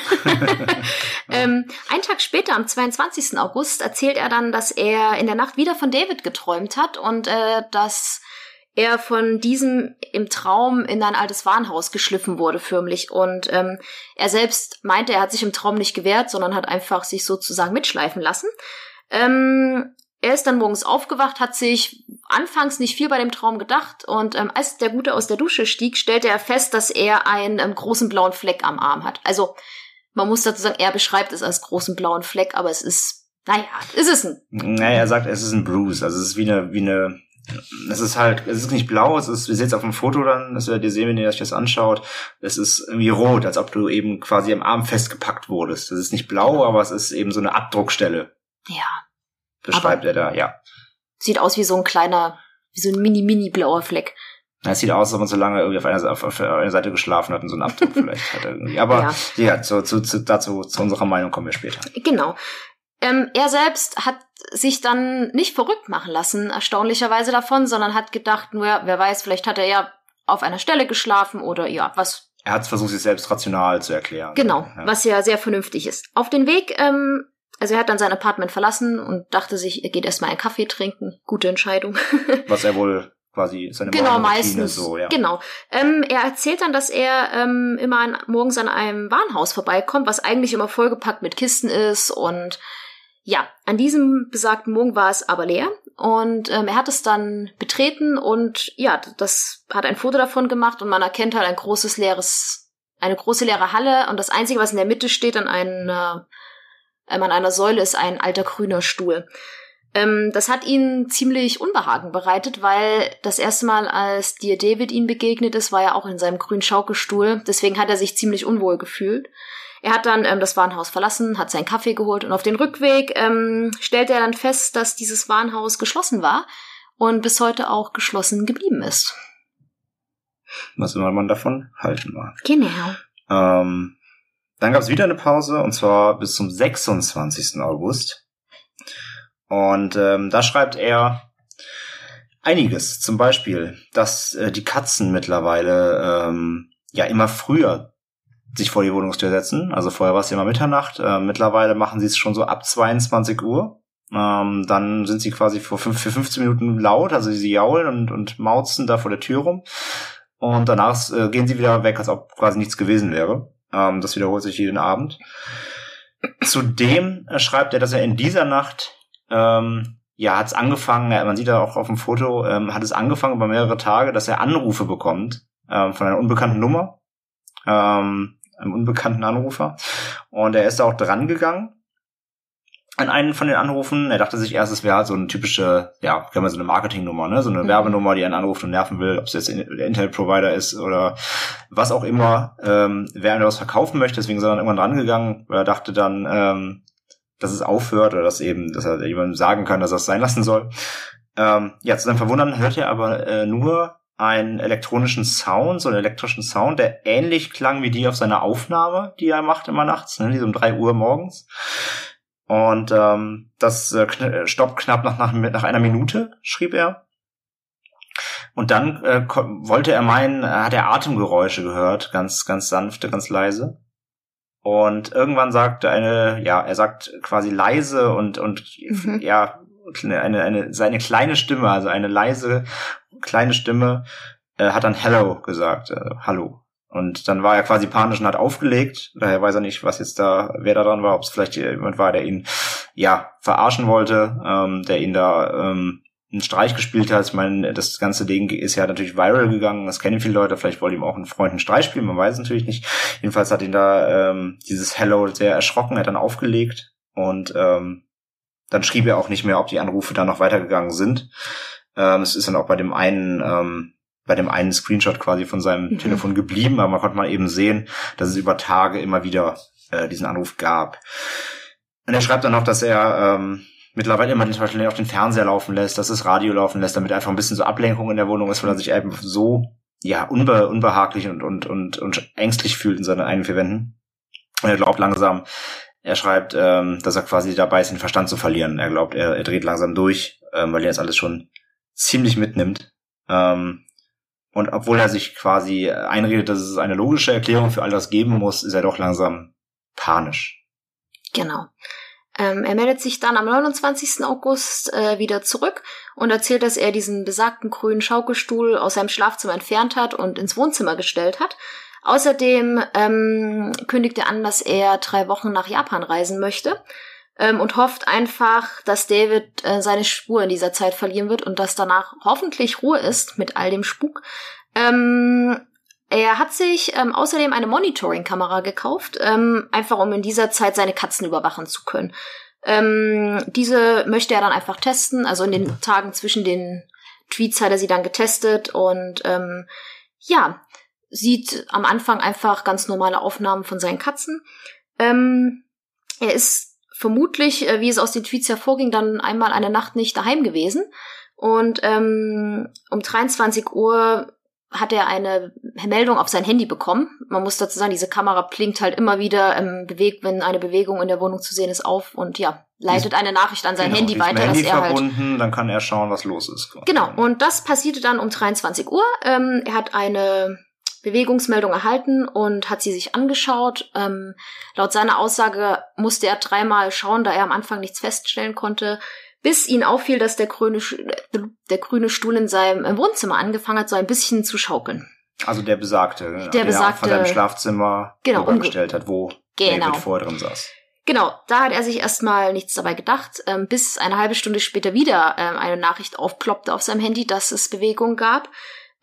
ähm, einen Tag später, am zweiundzwanzigsten August, erzählt er dann, dass er in der Nacht wieder von David geträumt hat und äh, dass er von diesem im Traum in ein altes Warenhaus geschliffen wurde, förmlich. Und ähm, er selbst meinte, er hat sich im Traum nicht gewehrt, sondern hat einfach sich sozusagen mitschleifen lassen. Ähm, er ist dann morgens aufgewacht, hat sich anfangs nicht viel bei dem Traum gedacht und ähm, als der Gute aus der Dusche stieg, stellte er fest, dass er einen ähm, großen blauen Fleck am Arm hat. Also man muss dazu sagen, er beschreibt es als großen blauen Fleck, aber es ist, naja, ist es ein... Naja, er sagt, es ist ein Bruise, also es ist wie eine, wie eine, es ist halt, es ist nicht blau, es ist, wir sehen es auf dem Foto dann, das werdet ihr sehen, wenn ihr euch das anschaut, es ist irgendwie rot, als ob du eben quasi am Arm festgepackt wurdest. Es ist nicht blau, aber es ist eben so eine Abdruckstelle. Ja. Beschreibt er da, ja. Sieht aus wie so ein kleiner, wie so ein mini-mini-blauer Fleck. Es sieht aus, als ob man so lange irgendwie auf einer, auf, auf einer Seite geschlafen hat und so einen Abdruck vielleicht hat er irgendwie. Aber ja, ja zu, zu, zu, dazu, zu unserer Meinung kommen wir später. Genau. Ähm, er selbst hat sich dann nicht verrückt machen lassen, erstaunlicherweise davon, sondern hat gedacht, nur ja, wer weiß, vielleicht hat er ja auf einer Stelle geschlafen oder ja, was. Er hat versucht, sich selbst rational zu erklären. Genau, ja. Was ja sehr vernünftig ist. Auf den Weg, ähm, also er hat dann sein Apartment verlassen und dachte sich, er geht erstmal einen Kaffee trinken. Gute Entscheidung. Was er wohl quasi seine genau, meistens. So, ja. Genau. Ähm, er erzählt dann, dass er ähm, immer an, morgens an einem Warenhaus vorbeikommt, was eigentlich immer vollgepackt mit Kisten ist. Und ja, an diesem besagten Morgen war es aber leer. Und ähm, er hat es dann betreten und ja, das hat ein Foto davon gemacht und man erkennt halt ein großes leeres, eine große leere Halle. Und das Einzige, was in der Mitte steht, an einer an einer Säule ist ein alter grüner Stuhl. Ähm, das hat ihn ziemlich Unbehagen bereitet, weil das erste Mal, als dir David ihm begegnet ist, war er auch in seinem grünen Schaukelstuhl. Deswegen hat er sich ziemlich unwohl gefühlt. Er hat dann ähm, das Warenhaus verlassen, hat seinen Kaffee geholt und auf den Rückweg ähm, stellte er dann fest, dass dieses Warenhaus geschlossen war und bis heute auch geschlossen geblieben ist. Was immer man davon halten mag. Genau. Ähm... Dann gab es wieder eine Pause, und zwar bis zum sechsundzwanzigsten August. Und ähm, da schreibt er einiges. Zum Beispiel, dass äh, die Katzen mittlerweile ähm, ja immer früher sich vor die Wohnungstür setzen. Also vorher war es ja immer Mitternacht. Äh, mittlerweile machen sie es schon so ab zweiundzwanzig Uhr. Ähm, dann sind sie quasi für, fünf, für fünfzehn Minuten laut, also sie jaulen und, und mauzen da vor der Tür rum. Und danach äh, gehen sie wieder weg, als ob quasi nichts gewesen wäre. Ähm, das wiederholt sich jeden Abend. Zudem äh, schreibt er, dass er in dieser Nacht, ähm, ja, hat es angefangen, ja, man sieht da auch auf dem Foto, ähm, hat es angefangen über mehrere Tage, dass er Anrufe bekommt ähm, von einer unbekannten Nummer, ähm, einem unbekannten Anrufer. Und er ist da auch dran gegangen an einen von den Anrufen. Er dachte sich erst, es wäre halt so eine typische, ja, kann man so eine Marketingnummer, ne, so eine mhm. Werbenummer, die einen anruft und nerven will, ob es jetzt der Internetprovider ist oder was auch immer, ähm, wer einem was verkaufen möchte. Deswegen ist er dann irgendwann dran gegangen, weil er dachte dann, ähm, dass es aufhört oder dass eben, dass er jemandem sagen kann, dass er es sein lassen soll. Ähm, ja, zu seinem Verwundern hört er aber äh, nur einen elektronischen Sound, so einen elektrischen Sound, der ähnlich klang wie die auf seiner Aufnahme, die er macht immer nachts, ne, die so um drei Uhr morgens. Und ähm, das äh, kn- stoppt knapp nach, nach, nach einer Minute, schrieb er. Und dann äh, ko- wollte er meinen, er hat er Atemgeräusche gehört, ganz ganz sanfte, ganz leise. Und irgendwann sagt eine, ja, er sagt quasi leise und und mhm. ja, eine eine seine kleine Stimme, also eine leise kleine Stimme, äh, hat dann Hello gesagt, äh, Hallo. Und dann war er quasi panisch und hat aufgelegt. Daher weiß er nicht, was jetzt da, wer da dran war, ob es vielleicht jemand war, der ihn, ja, verarschen wollte, ähm, der ihn da ähm, einen Streich gespielt hat. Ich meine, das ganze Ding ist ja natürlich viral gegangen. Das kennen viele Leute. Vielleicht wollte ihm auch ein Freund einen Streich spielen. Man weiß es natürlich nicht. Jedenfalls hat ihn da ähm, dieses Hello sehr erschrocken. Er hat dann aufgelegt. Und ähm, dann schrieb er auch nicht mehr, ob die Anrufe dann noch weitergegangen sind. Ähm, es ist dann auch bei dem einen... Ähm, bei dem einen Screenshot quasi von seinem mhm. Telefon geblieben, aber man konnte mal eben sehen, dass es über Tage immer wieder äh, diesen Anruf gab. Und er schreibt dann noch, dass er ähm, mittlerweile immer den, zum Beispiel auf den Fernseher laufen lässt, dass das Radio laufen lässt, damit einfach ein bisschen so Ablenkung in der Wohnung ist, weil er sich eben so ja unbe- unbehaglich und, und, und, und ängstlich fühlt in seinen eigenen vier Wänden. Und er glaubt langsam, Er schreibt, ähm, dass er quasi dabei ist, den Verstand zu verlieren. Er glaubt, er, er dreht langsam durch, ähm, weil er das alles schon ziemlich mitnimmt. Ähm, und obwohl er sich quasi einredet, dass es eine logische Erklärung für all das geben muss, ist er doch langsam panisch. Genau. Ähm, er meldet sich dann am neunundzwanzigsten August äh, wieder zurück und erzählt, dass er diesen besagten grünen Schaukelstuhl aus seinem Schlafzimmer entfernt hat und ins Wohnzimmer gestellt hat. Außerdem ähm, kündigt er an, dass er drei Wochen nach Japan reisen möchte ähm, und hofft einfach, dass David äh, seine Spur in dieser Zeit verlieren wird und dass danach hoffentlich Ruhe ist mit all dem Spuk. Ähm, er hat sich ähm, außerdem eine Monitoring-Kamera gekauft, ähm, einfach um in dieser Zeit seine Katzen überwachen zu können. Ähm, diese möchte er dann einfach testen, also in den Tagen zwischen den Tweets hat er sie dann getestet und ähm, ja, sieht am Anfang einfach ganz normale Aufnahmen von seinen Katzen. Ähm, er ist vermutlich, äh, wie es aus den Tweets hervorging, dann einmal eine Nacht nicht daheim gewesen. Und ähm, um dreiundzwanzig Uhr hat er eine Meldung auf sein Handy bekommen. Man muss dazu sagen, diese Kamera blinkt halt immer wieder, ähm, bewegt, wenn eine Bewegung in der Wohnung zu sehen ist, auf und ja, leitet eine Nachricht an sein genau, Handy weiter, Handy dass er verbunden, halt... Dann kann er schauen, was los ist. Genau, und das passierte dann um dreiundzwanzig Uhr. Ähm, er hat eine Bewegungsmeldung erhalten und hat sie sich angeschaut. Ähm, laut seiner Aussage musste er dreimal schauen, da er am Anfang nichts feststellen konnte, bis ihn auffiel, dass der grüne, der grüne Stuhl in seinem Wohnzimmer angefangen hat, so ein bisschen zu schaukeln. Also der besagte, der den besagte, er von seinem Schlafzimmer genau, übergestellt hat, wo genau. David vorher drin saß. Genau, da hat er sich erstmal nichts dabei gedacht, ähm, bis eine halbe Stunde später wieder ähm, eine Nachricht aufploppte auf seinem Handy, dass es Bewegung gab.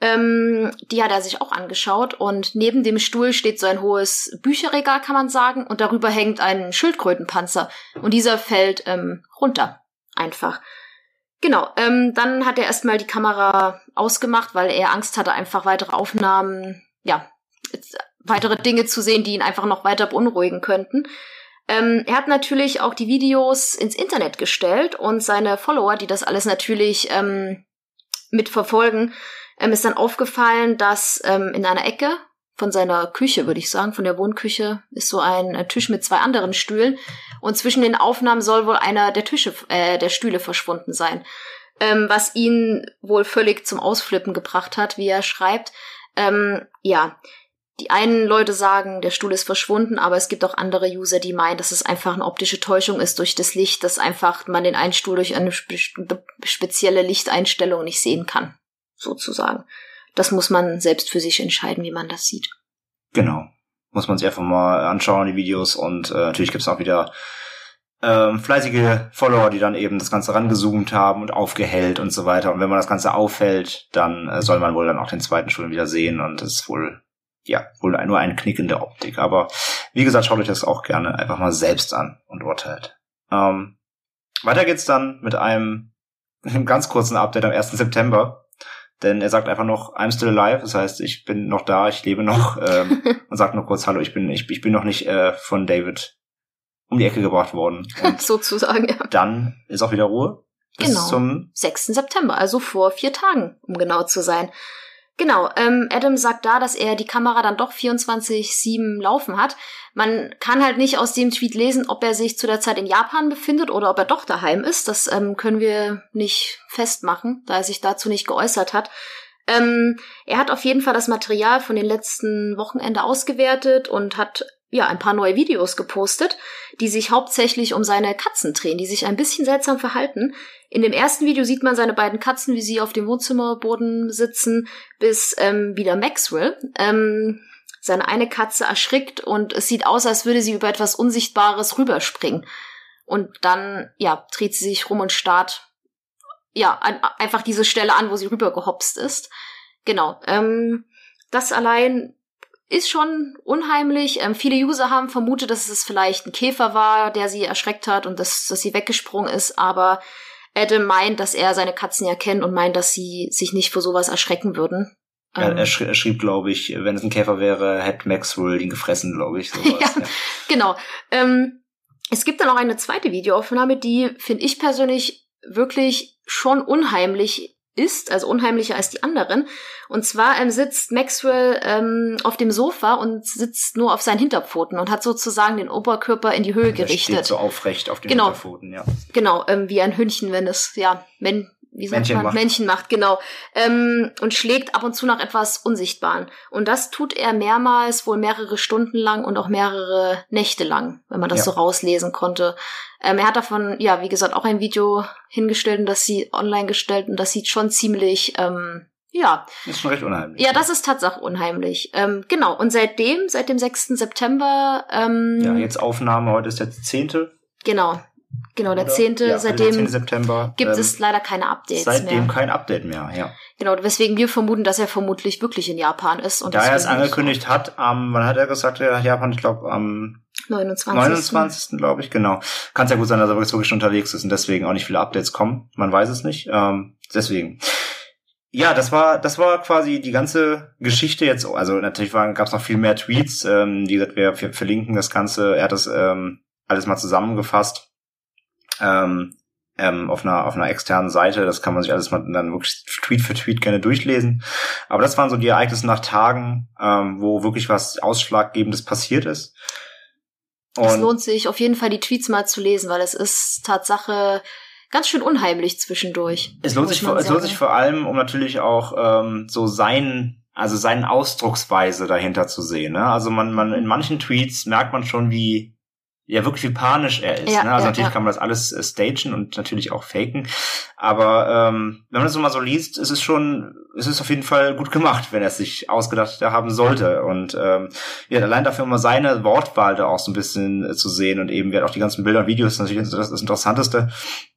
Ähm, die hat er sich auch angeschaut und neben dem Stuhl steht so ein hohes Bücherregal, kann man sagen, und darüber hängt ein Schildkrötenpanzer und dieser fällt ähm, runter, einfach. Genau, ähm, dann hat er erstmal die Kamera ausgemacht, weil er Angst hatte, einfach weitere Aufnahmen, ja, weitere Dinge zu sehen, die ihn einfach noch weiter beunruhigen könnten. Ähm, er hat natürlich auch die Videos ins Internet gestellt und seine Follower, die das alles natürlich ähm, mitverfolgen, Ähm, ist dann aufgefallen, dass ähm, in einer Ecke von seiner Küche, würde ich sagen, von der Wohnküche, ist so ein äh, Tisch mit zwei anderen Stühlen. Und zwischen den Aufnahmen soll wohl einer der Tische, äh, der Stühle verschwunden sein. Ähm, was ihn wohl völlig zum Ausflippen gebracht hat, wie er schreibt. Ähm, ja, die einen Leute sagen, der Stuhl ist verschwunden, aber es gibt auch andere User, die meinen, dass es einfach eine optische Täuschung ist durch das Licht, dass einfach man den einen Stuhl durch eine spe- spezielle Lichteinstellung nicht sehen kann. Sozusagen. Das muss man selbst für sich entscheiden, wie man das sieht. Genau. Muss man sich einfach mal anschauen, die Videos. Und äh, natürlich gibt es auch wieder ähm, fleißige Follower, die dann eben das Ganze rangezoomt haben und aufgehellt und so weiter. Und wenn man das Ganze auffällt, dann äh, soll man wohl dann auch den zweiten Stuhl wieder sehen. Und das ist wohl, ja, wohl nur ein Knick in der Optik. Aber wie gesagt, schaut euch das auch gerne einfach mal selbst an und urteilt. Ähm, weiter geht's dann mit einem, einem ganz kurzen Update am ersten September. Denn er sagt einfach noch, I'm still alive, das heißt, ich bin noch da, ich lebe noch, ähm, und sagt nur kurz, hallo, ich bin ich, ich bin noch nicht äh, von David um die Ecke gebracht worden. Und sozusagen, ja. Dann ist auch wieder Ruhe. Bis genau, zum sechsten September, also vor vier Tagen, um genau zu sein. Genau, ähm, Adam sagt da, dass er die Kamera dann doch vierundzwanzig sieben laufen hat. Man kann halt nicht aus dem Tweet lesen, ob er sich zu der Zeit in Japan befindet oder ob er doch daheim ist. Das ähm, können wir nicht festmachen, da er sich dazu nicht geäußert hat. Ähm, er hat auf jeden Fall das Material von den letzten Wochenende ausgewertet und hat ja ein paar neue Videos gepostet, die sich hauptsächlich um seine Katzen drehen, die sich ein bisschen seltsam verhalten. In dem ersten Video sieht man seine beiden Katzen, wie sie auf dem Wohnzimmerboden sitzen, bis ähm, wieder Maxwell. Ähm, seine eine Katze erschrickt und es sieht aus, als würde sie über etwas Unsichtbares rüberspringen. Und dann, ja, dreht sie sich rum und starrt, ja, ein, einfach diese Stelle an, wo sie rübergehopst ist. Genau, ähm, das allein ist schon unheimlich. Ähm, viele User haben vermutet, dass es vielleicht ein Käfer war, der sie erschreckt hat und dass, dass sie weggesprungen ist, aber Adam meint, dass er seine Katzen ja kennt und meint, dass sie sich nicht vor sowas erschrecken würden. Er, er, schrie, er schrieb, glaube ich, wenn es ein Käfer wäre, hätte Maxwell ihn gefressen, glaube ich. Sowas, ja, ja. Genau. Ähm, es gibt dann auch eine zweite Videoaufnahme, die, finde ich persönlich, wirklich schon unheimlich ist, also unheimlicher als die anderen. Und zwar ähm, sitzt Maxwell ähm, auf dem Sofa und sitzt nur auf seinen Hinterpfoten und hat sozusagen den Oberkörper in die Höhe der gerichtet. Steht so aufrecht auf den genau. Hinterpfoten, ja. Genau, ähm, wie ein Hündchen, wenn es, ja, wenn, wie sagt Männchen man, macht. Männchen macht, genau. Ähm, und schlägt ab und zu nach etwas Unsichtbaren. Und das tut er mehrmals, wohl mehrere Stunden lang und auch mehrere Nächte lang, wenn man das Ja. so rauslesen konnte. Ähm, er hat davon, ja, wie gesagt, auch ein Video hingestellt und das sieht online gestellt und das sieht schon ziemlich, ähm, ja. Ist schon recht unheimlich. Ja, das ist Tatsache unheimlich. Ähm, genau, und seitdem, seit dem sechsten September, ähm, Ja, jetzt Aufnahme, heute ist der zehnte. Genau, genau, der Oder? zehnte, Ja, seitdem der zehnte September. gibt ähm, es leider keine Updates Seitdem mehr. kein Update mehr, ja. Genau, weswegen wir vermuten, dass er vermutlich wirklich in Japan ist. Und Da er es deswegen angekündigt hat, am, wann hat er gesagt, er hat Japan, ich glaube, am neunundzwanzigsten neunundzwanzigsten glaube ich, genau. Kann es ja gut sein, dass er wirklich wirklich unterwegs ist und deswegen auch nicht viele Updates kommen. Man weiß es nicht. Ähm, deswegen. Ja, das war das war quasi die ganze Geschichte jetzt. Also natürlich gab es noch viel mehr Tweets. Ähm, wie gesagt, wir, wir verlinken das Ganze. Er hat das ähm, alles mal zusammengefasst ähm, ähm, auf einer auf einer externen Seite. Das kann man sich alles mal dann wirklich Tweet für Tweet gerne durchlesen. Aber das waren so die Ereignisse nach Tagen, ähm, wo wirklich was Ausschlaggebendes passiert ist. Es Und lohnt sich auf jeden Fall, die Tweets mal zu lesen, weil es ist Tatsache ganz schön unheimlich zwischendurch. Es lohnt muss sich, man vor, es lohnt sagen. sich vor allem, um natürlich auch ähm, so sein, also seine Ausdrucksweise dahinter zu sehen. Ne? Also man, man in manchen Tweets merkt man schon, wie ja wirklich wie panisch er ist. Ja, Ne? Also ja, natürlich ja. kann man das alles äh, stagen und natürlich auch faken. Aber ähm, wenn man das so mal so liest, ist es schon, ist es auf jeden Fall gut gemacht, wenn er es sich ausgedacht haben sollte. Und ähm, ja, allein dafür immer seine Wortwahl da auch so ein bisschen äh, zu sehen und eben ja auch die ganzen Bilder und Videos natürlich das, das Interessanteste.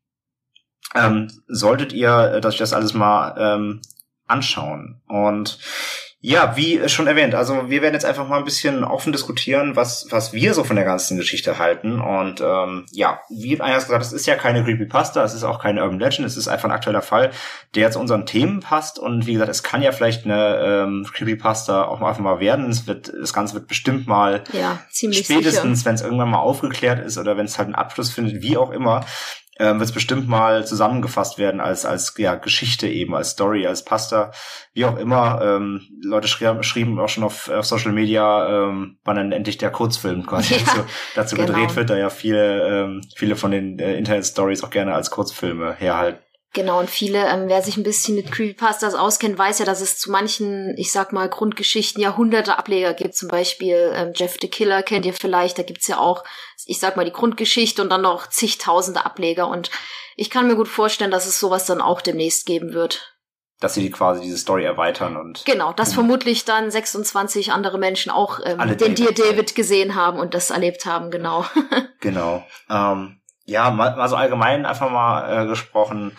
Ähm, solltet ihr äh, dass ich das alles mal ähm, anschauen. Und ja, wie schon erwähnt, also wir werden jetzt einfach mal ein bisschen offen diskutieren, was was wir so von der ganzen Geschichte halten. Und ähm, ja, wie eingangs gesagt, es ist ja keine Creepypasta, es ist auch keine Urban Legend, es ist einfach ein aktueller Fall, der zu unseren Themen passt. Und wie gesagt, es kann ja vielleicht eine ähm, Creepypasta auch mal einfach mal werden. Es wird, das Ganze wird bestimmt mal Ja, ziemlich spätestens, wenn es irgendwann mal aufgeklärt ist oder wenn es halt einen Abschluss findet, wie auch immer, ähm, wird es bestimmt mal zusammengefasst werden als als ja Geschichte eben, als Story, als Pasta, wie auch immer. Ähm, Leute schrieben, schrieben auch schon auf, auf Social Media, ähm, wann dann endlich der Kurzfilm quasi Ja, dazu, dazu genau. gedreht wird, da ja viele ähm, viele von den äh, Internet-Stories auch gerne als Kurzfilme herhalten. Genau, und viele, ähm, wer sich ein bisschen mit Creepypastas auskennt, weiß ja, dass es zu manchen, ich sag mal, Grundgeschichten ja hunderte Ableger gibt. Zum Beispiel ähm, Jeff the Killer kennt ihr vielleicht, da gibt's ja auch, ich sag mal, die Grundgeschichte und dann noch zigtausende Ableger. Und ich kann mir gut vorstellen, dass es sowas dann auch demnächst geben wird. Dass sie die quasi diese Story erweitern und Genau, dass Mhm. vermutlich dann sechsundzwanzig andere Menschen auch ähm, Alle den Dear David. David gesehen haben und das erlebt haben, genau. genau. Ähm, ja, mal, mal so allgemein einfach mal äh, gesprochen.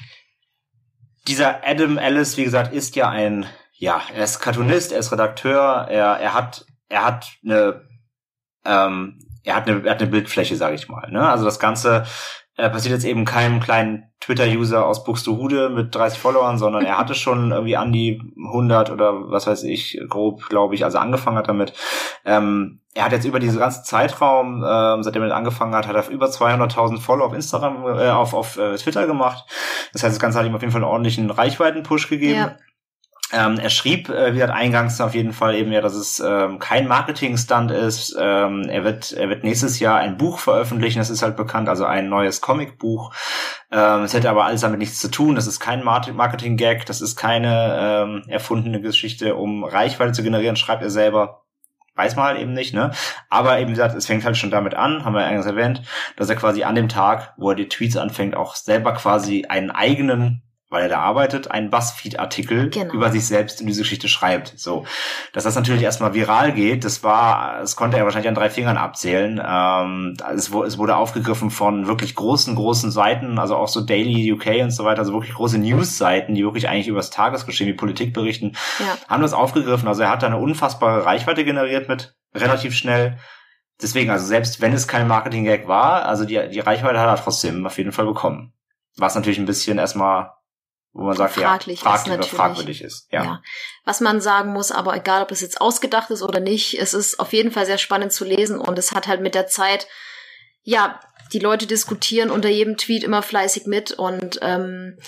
Dieser Adam Ellis, wie gesagt, ist ja ein, ja, er ist Cartoonist, er ist Redakteur, er, er hat, er hat eine, ähm, er hat eine, er hat eine Bildfläche, sage ich mal. Ne? Also das Ganze äh, passiert jetzt eben keinem kleinen Twitter-User aus Buxtehude mit dreißig Followern, sondern er hatte schon irgendwie an die hundert oder was weiß ich, grob, glaube ich, also angefangen hat damit. Ähm, er hat jetzt über diesen ganzen Zeitraum, ähm, seitdem er angefangen hat, hat er über zweihunderttausend Follower auf Instagram, äh, auf, auf äh, Twitter gemacht. Das heißt, das Ganze hat ihm auf jeden Fall einen ordentlichen Reichweiten-Push gegeben. Ja. Ähm, er schrieb, äh, wie gesagt, eingangs auf jeden Fall eben ja, dass es ähm, kein Marketing-Stunt ist. Ähm, er wird, er wird nächstes Jahr ein Buch veröffentlichen, das ist halt bekannt, also ein neues Comicbuch. Ähm, es hätte aber alles damit nichts zu tun. Das ist kein Marketing-Gag, das ist keine ähm, erfundene Geschichte, um Reichweite zu generieren, schreibt er selber. Weiß man halt eben nicht, ne? Aber eben gesagt, es fängt halt schon damit an, haben wir eingangs erwähnt, dass er quasi an dem Tag, wo er die Tweets anfängt, auch selber quasi einen eigenen, weil er da arbeitet, einen BuzzFeed-Artikel Genau. über sich selbst in diese Geschichte schreibt. So, dass das natürlich erstmal viral geht, das war, das konnte er wahrscheinlich an drei Fingern abzählen. Ähm, es, wurde, es wurde aufgegriffen von wirklich großen, großen Seiten, also auch so Daily U K und so weiter, also wirklich große News-Seiten, die wirklich eigentlich über das Tagesgeschehen, die Politik berichten, Ja. haben das aufgegriffen. Also er hat da eine unfassbare Reichweite generiert mit relativ schnell. Deswegen, also selbst wenn es kein Marketing-Gag war, also die, die Reichweite hat er trotzdem auf jeden Fall bekommen. Was natürlich ein bisschen erstmal, wo man sagt, Fraglich ja, ist fraglich oder natürlich. fragwürdig ist. Ja. Ja. Was man sagen muss, aber egal, ob es jetzt ausgedacht ist oder nicht, es ist auf jeden Fall sehr spannend zu lesen und es hat halt mit der Zeit, ja, die Leute diskutieren unter jedem Tweet immer fleißig mit und ähm,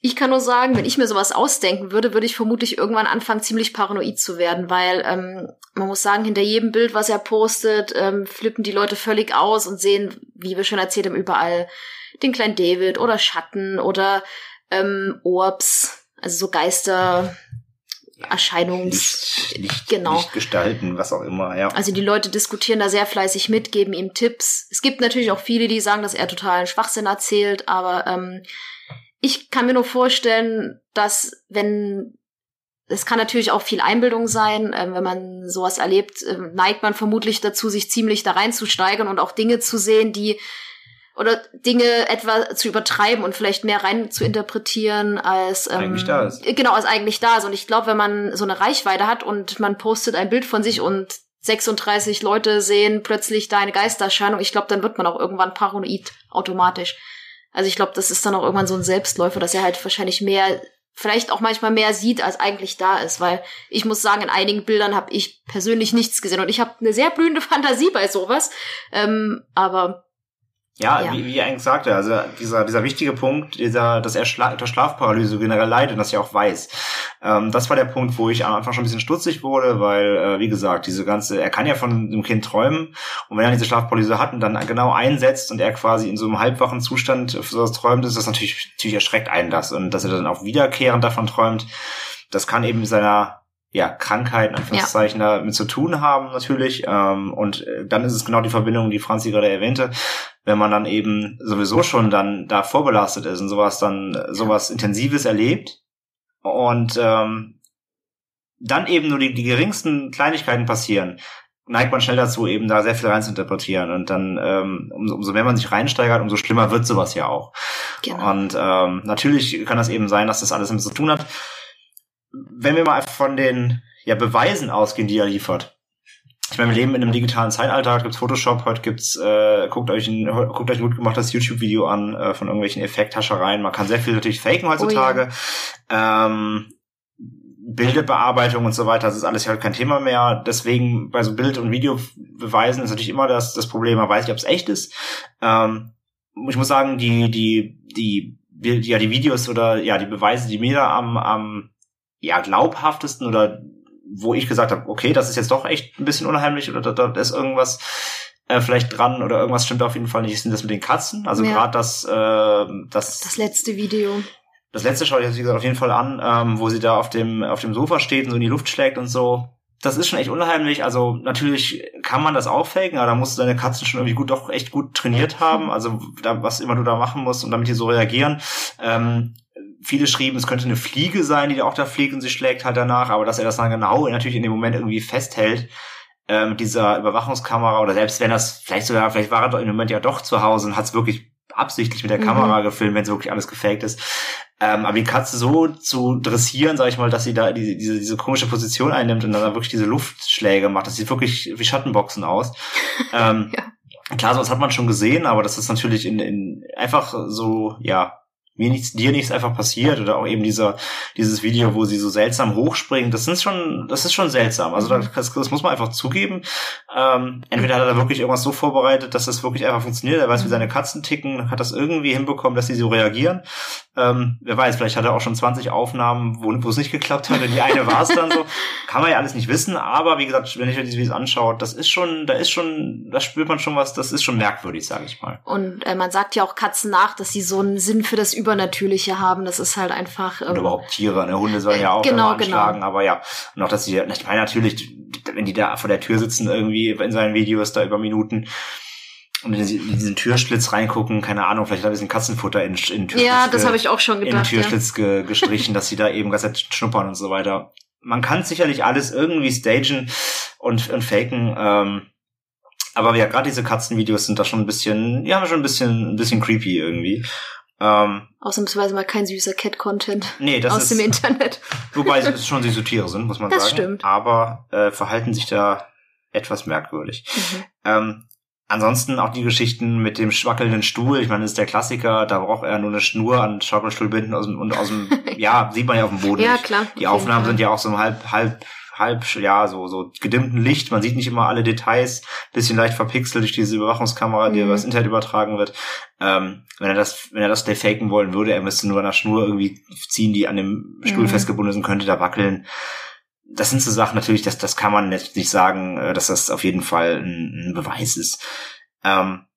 Ich kann nur sagen, wenn ich mir sowas ausdenken würde, würde ich vermutlich irgendwann anfangen, ziemlich paranoid zu werden, weil ähm, man muss sagen, hinter jedem Bild, was er postet, ähm, flippen die Leute völlig aus und sehen, wie wir schon erzählt haben, überall den kleinen David oder Schatten oder ähm, Orbs, also so Geister, Erscheinungs... Licht, Licht, genau. Lichtgestalten, was auch immer, ja. Also die Leute diskutieren da sehr fleißig mit, geben ihm Tipps. Es gibt natürlich auch viele, die sagen, dass er totalen Schwachsinn erzählt, aber ähm, ich kann mir nur vorstellen, dass wenn, es kann natürlich auch viel Einbildung sein, äh, wenn man sowas erlebt, äh, neigt man vermutlich dazu, sich ziemlich da reinzusteigern und auch Dinge zu sehen, die, oder Dinge etwa zu übertreiben und vielleicht mehr rein zu interpretieren, als ähm, eigentlich da ist. Genau, als eigentlich da ist. Und ich glaube, wenn man so eine Reichweite hat und man postet ein Bild von sich und sechsunddreißig Leute sehen plötzlich da eine Geistererscheinung, ich glaube, dann wird man auch irgendwann paranoid automatisch. Also ich glaube, das ist dann auch irgendwann so ein Selbstläufer, dass er halt wahrscheinlich mehr, vielleicht auch manchmal mehr sieht, als eigentlich da ist. Weil ich muss sagen, in einigen Bildern habe ich persönlich nichts gesehen. Und ich habe eine sehr blühende Fantasie bei sowas. Ähm, aber Ja, ja. Wie, wie er eigentlich sagte, also dieser dieser wichtige Punkt, dieser, dass er Schla- unter Schlafparalyse generell leidet und das ja auch weiß. Ähm, das war der Punkt, wo ich am Anfang schon ein bisschen stutzig wurde, weil, äh, wie gesagt, diese ganze, er kann ja von dem Kind träumen und wenn er diese Schlafparalyse hat und dann genau einsetzt und er quasi in so einem halbwachen Zustand für sowas träumt, ist das natürlich, natürlich erschreckt einen das und dass er dann auch wiederkehrend davon träumt, das kann eben mit seiner ja, Krankheiten, Anführungszeichen, ja. damit zu tun haben, natürlich. Ähm, und dann ist es genau die Verbindung, die Franzi gerade erwähnte, wenn man dann eben sowieso schon dann da vorbelastet ist und sowas dann, sowas Intensives erlebt und ähm, dann eben nur die, die geringsten Kleinigkeiten passieren, neigt man schnell dazu, eben da sehr viel rein zu interpretieren. Und dann, ähm, umso, umso mehr man sich reinsteigert, umso schlimmer wird sowas ja auch. Genau. Und ähm, natürlich kann das eben sein, dass das alles damit zu tun hat. Wenn wir mal von den ja, Beweisen ausgehen, die er liefert. Ich meine, wir leben in einem digitalen Zeitalter, heute gibt's Photoshop, heute gibt's, äh, guckt euch ein, guckt euch ein gut gemachtes YouTube-Video an, äh, von irgendwelchen Effekthaschereien. Man kann sehr viel natürlich faken heutzutage. Oh ja. Ähm, Bilderbearbeitung und so weiter, das ist alles ja kein Thema mehr. Deswegen, bei so Bild- und Videobeweisen ist natürlich immer das, das Problem, man weiß nicht, ob es echt ist. Ähm, ich muss sagen, die, die, die, ja, die Videos oder, ja, die Beweise, die mir da am, am, ja, glaubhaftesten oder wo ich gesagt habe, okay, das ist jetzt doch echt ein bisschen unheimlich oder da, da ist irgendwas äh, vielleicht dran oder irgendwas stimmt auf jeden Fall nicht, sind das mit den Katzen. Also ja. gerade das, äh, das... Das letzte Video. Das letzte schaue ich jetzt, wie gesagt, auf jeden Fall an, ähm, wo sie da auf dem auf dem Sofa steht und so in die Luft schlägt und so. Das ist schon echt unheimlich. Also natürlich kann man das auch faken, aber da musst du deine Katzen schon irgendwie gut, doch echt gut trainiert haben. Also da, was immer du da machen musst und damit die so reagieren. Ähm, Viele schrieben, es könnte eine Fliege sein, die auch da fliegt und sie schlägt halt danach, aber dass er das dann genau natürlich in dem Moment irgendwie festhält, äh, mit dieser Überwachungskamera oder selbst wenn das, vielleicht sogar, vielleicht war er doch im Moment ja doch zu Hause und hat es wirklich absichtlich mit der mhm. Kamera gefilmt, wenn es wirklich alles gefaked ist. Ähm, aber die Katze so zu dressieren, sag ich mal, dass sie da diese, diese, diese komische Position einnimmt und dann da wirklich diese Luftschläge macht, das sieht wirklich wie Schattenboxen aus. ähm, ja. Klar, sowas hat man schon gesehen, aber das ist natürlich in, in einfach so, ja, mir nichts, dir nichts einfach passiert oder auch eben dieser, dieses Video, wo sie so seltsam hochspringen, das ist schon, das ist schon seltsam. Also das, das muss man einfach zugeben. Ähm, entweder hat er da wirklich irgendwas so vorbereitet, dass das wirklich einfach funktioniert. Er weiß, wie seine Katzen ticken, hat das irgendwie hinbekommen, dass sie so reagieren. Ähm, wer weiß, vielleicht hat er auch schon zwanzig Aufnahmen, wo, wo es nicht geklappt hat und die eine war es dann so. Kann man ja alles nicht wissen, aber wie gesagt, wenn ich mir diese Videos anschaue, das ist schon, da ist schon, da spürt man schon was, das ist schon merkwürdig, sage ich mal. Und äh, man sagt ja auch Katzen nach, dass sie so einen Sinn für das Übernatürliche haben. Das ist halt einfach... Ähm, und überhaupt Tiere, ne? Hunde sollen ja auch genau, anschlagen, genau. aber ja. Und auch, dass sie, ich meine natürlich, wenn die da vor der Tür sitzen irgendwie in seinen Videos da über Minuten und in diesen Türschlitz reingucken, keine Ahnung, vielleicht hat er ein bisschen Katzenfutter in, in den Türschlitz, ja, das habe ich auch schon gedacht, in den Türschlitz ja. ge, gestrichen, dass sie da eben ganz schnuppern und so weiter. Man kann sicherlich alles irgendwie stagen und, und faken, ähm, aber ja, gerade diese Katzenvideos sind da schon ein bisschen, ja, schon ein bisschen, ein bisschen creepy irgendwie. Ähm, Ausnahmsweise mal kein süßer Cat-Content nee, das aus ist, dem Internet. Wobei es schon süße Tiere sind, muss man das sagen. Das stimmt. Aber äh, verhalten sich da etwas merkwürdig. Mhm. Ähm, ansonsten auch die Geschichten mit dem schwackelnden Stuhl. Ich meine, das ist der Klassiker. Da braucht er nur eine Schnur an Schaukelstuhl binden aus dem, und aus dem, ja, sieht man ja auf dem Boden. Ja, nicht. klar. Die Aufnahmen sind ja auch so halb, halb, halb, ja, so, so gedimmten Licht. Man sieht nicht immer alle Details, bisschen leicht verpixelt durch diese Überwachungskamera, die mhm. über das Internet übertragen wird. Ähm, wenn er das, wenn er das defaken wollen würde, er müsste nur an der Schnur irgendwie ziehen, die an dem Stuhl mhm. festgebunden sind, könnte da wackeln. Das sind so Sachen natürlich, das, das kann man jetzt nicht sagen, dass das auf jeden Fall ein, ein Beweis ist. Ähm,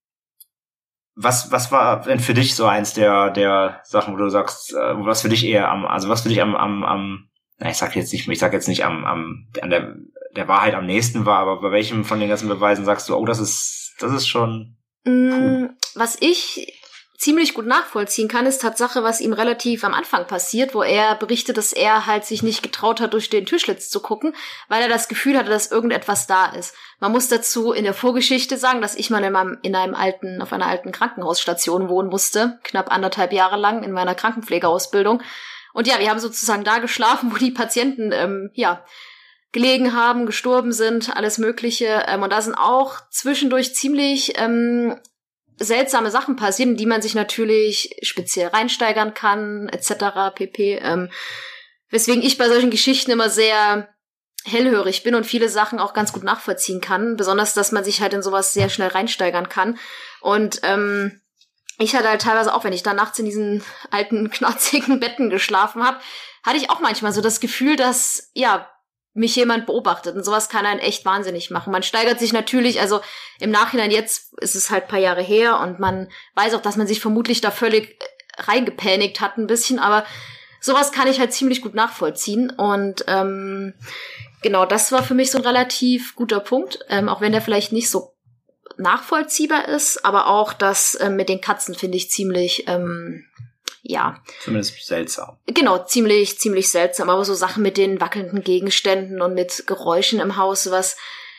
was, was war denn für dich so eins der, der Sachen, wo du sagst, was für dich eher am, also was für dich am, am, am, na, ich sag jetzt nicht, ich sag jetzt nicht am, am, an der, der Wahrheit am nächsten war, aber bei welchem von den ganzen Beweisen sagst du, oh, das ist, das ist schon, puh. Was ich ziemlich gut nachvollziehen kann, ist Tatsache, was ihm relativ am Anfang passiert, wo er berichtet, dass er halt sich nicht getraut hat, durch den Türschlitz zu gucken, weil er das Gefühl hatte, dass irgendetwas da ist. Man muss dazu in der Vorgeschichte sagen, dass ich mal in einem, in einem alten, auf einer alten Krankenhausstation wohnen musste, knapp anderthalb Jahre lang in meiner Krankenpflegeausbildung. Und ja, wir haben sozusagen da geschlafen, wo die Patienten, ähm, ja, gelegen haben, gestorben sind, alles Mögliche. Ähm, und da sind auch zwischendurch ziemlich ähm, seltsame Sachen passieren, die man sich natürlich speziell reinsteigern kann, et cetera pp. Ähm, weswegen ich bei solchen Geschichten immer sehr hellhörig bin und viele Sachen auch ganz gut nachvollziehen kann. Besonders, dass man sich halt in sowas sehr schnell reinsteigern kann. Und ähm, ich hatte halt teilweise auch, wenn ich da nachts in diesen alten, knarzigen Betten geschlafen habe, hatte ich auch manchmal so das Gefühl, dass, ja, mich jemand beobachtet. Und sowas kann einen echt wahnsinnig machen. Man steigert sich natürlich, also im Nachhinein, jetzt ist es halt ein paar Jahre her und man weiß auch, dass man sich vermutlich da völlig reingepanikt hat ein bisschen, aber sowas kann ich halt ziemlich gut nachvollziehen. Und ähm, genau, das war für mich so ein relativ guter Punkt, ähm, auch wenn der vielleicht nicht so nachvollziehbar ist, aber auch das ähm, mit den Katzen finde ich ziemlich ähm, ja. Zumindest seltsam. Genau, ziemlich, ziemlich seltsam. Aber so Sachen mit den wackelnden Gegenständen und mit Geräuschen im Haus, was,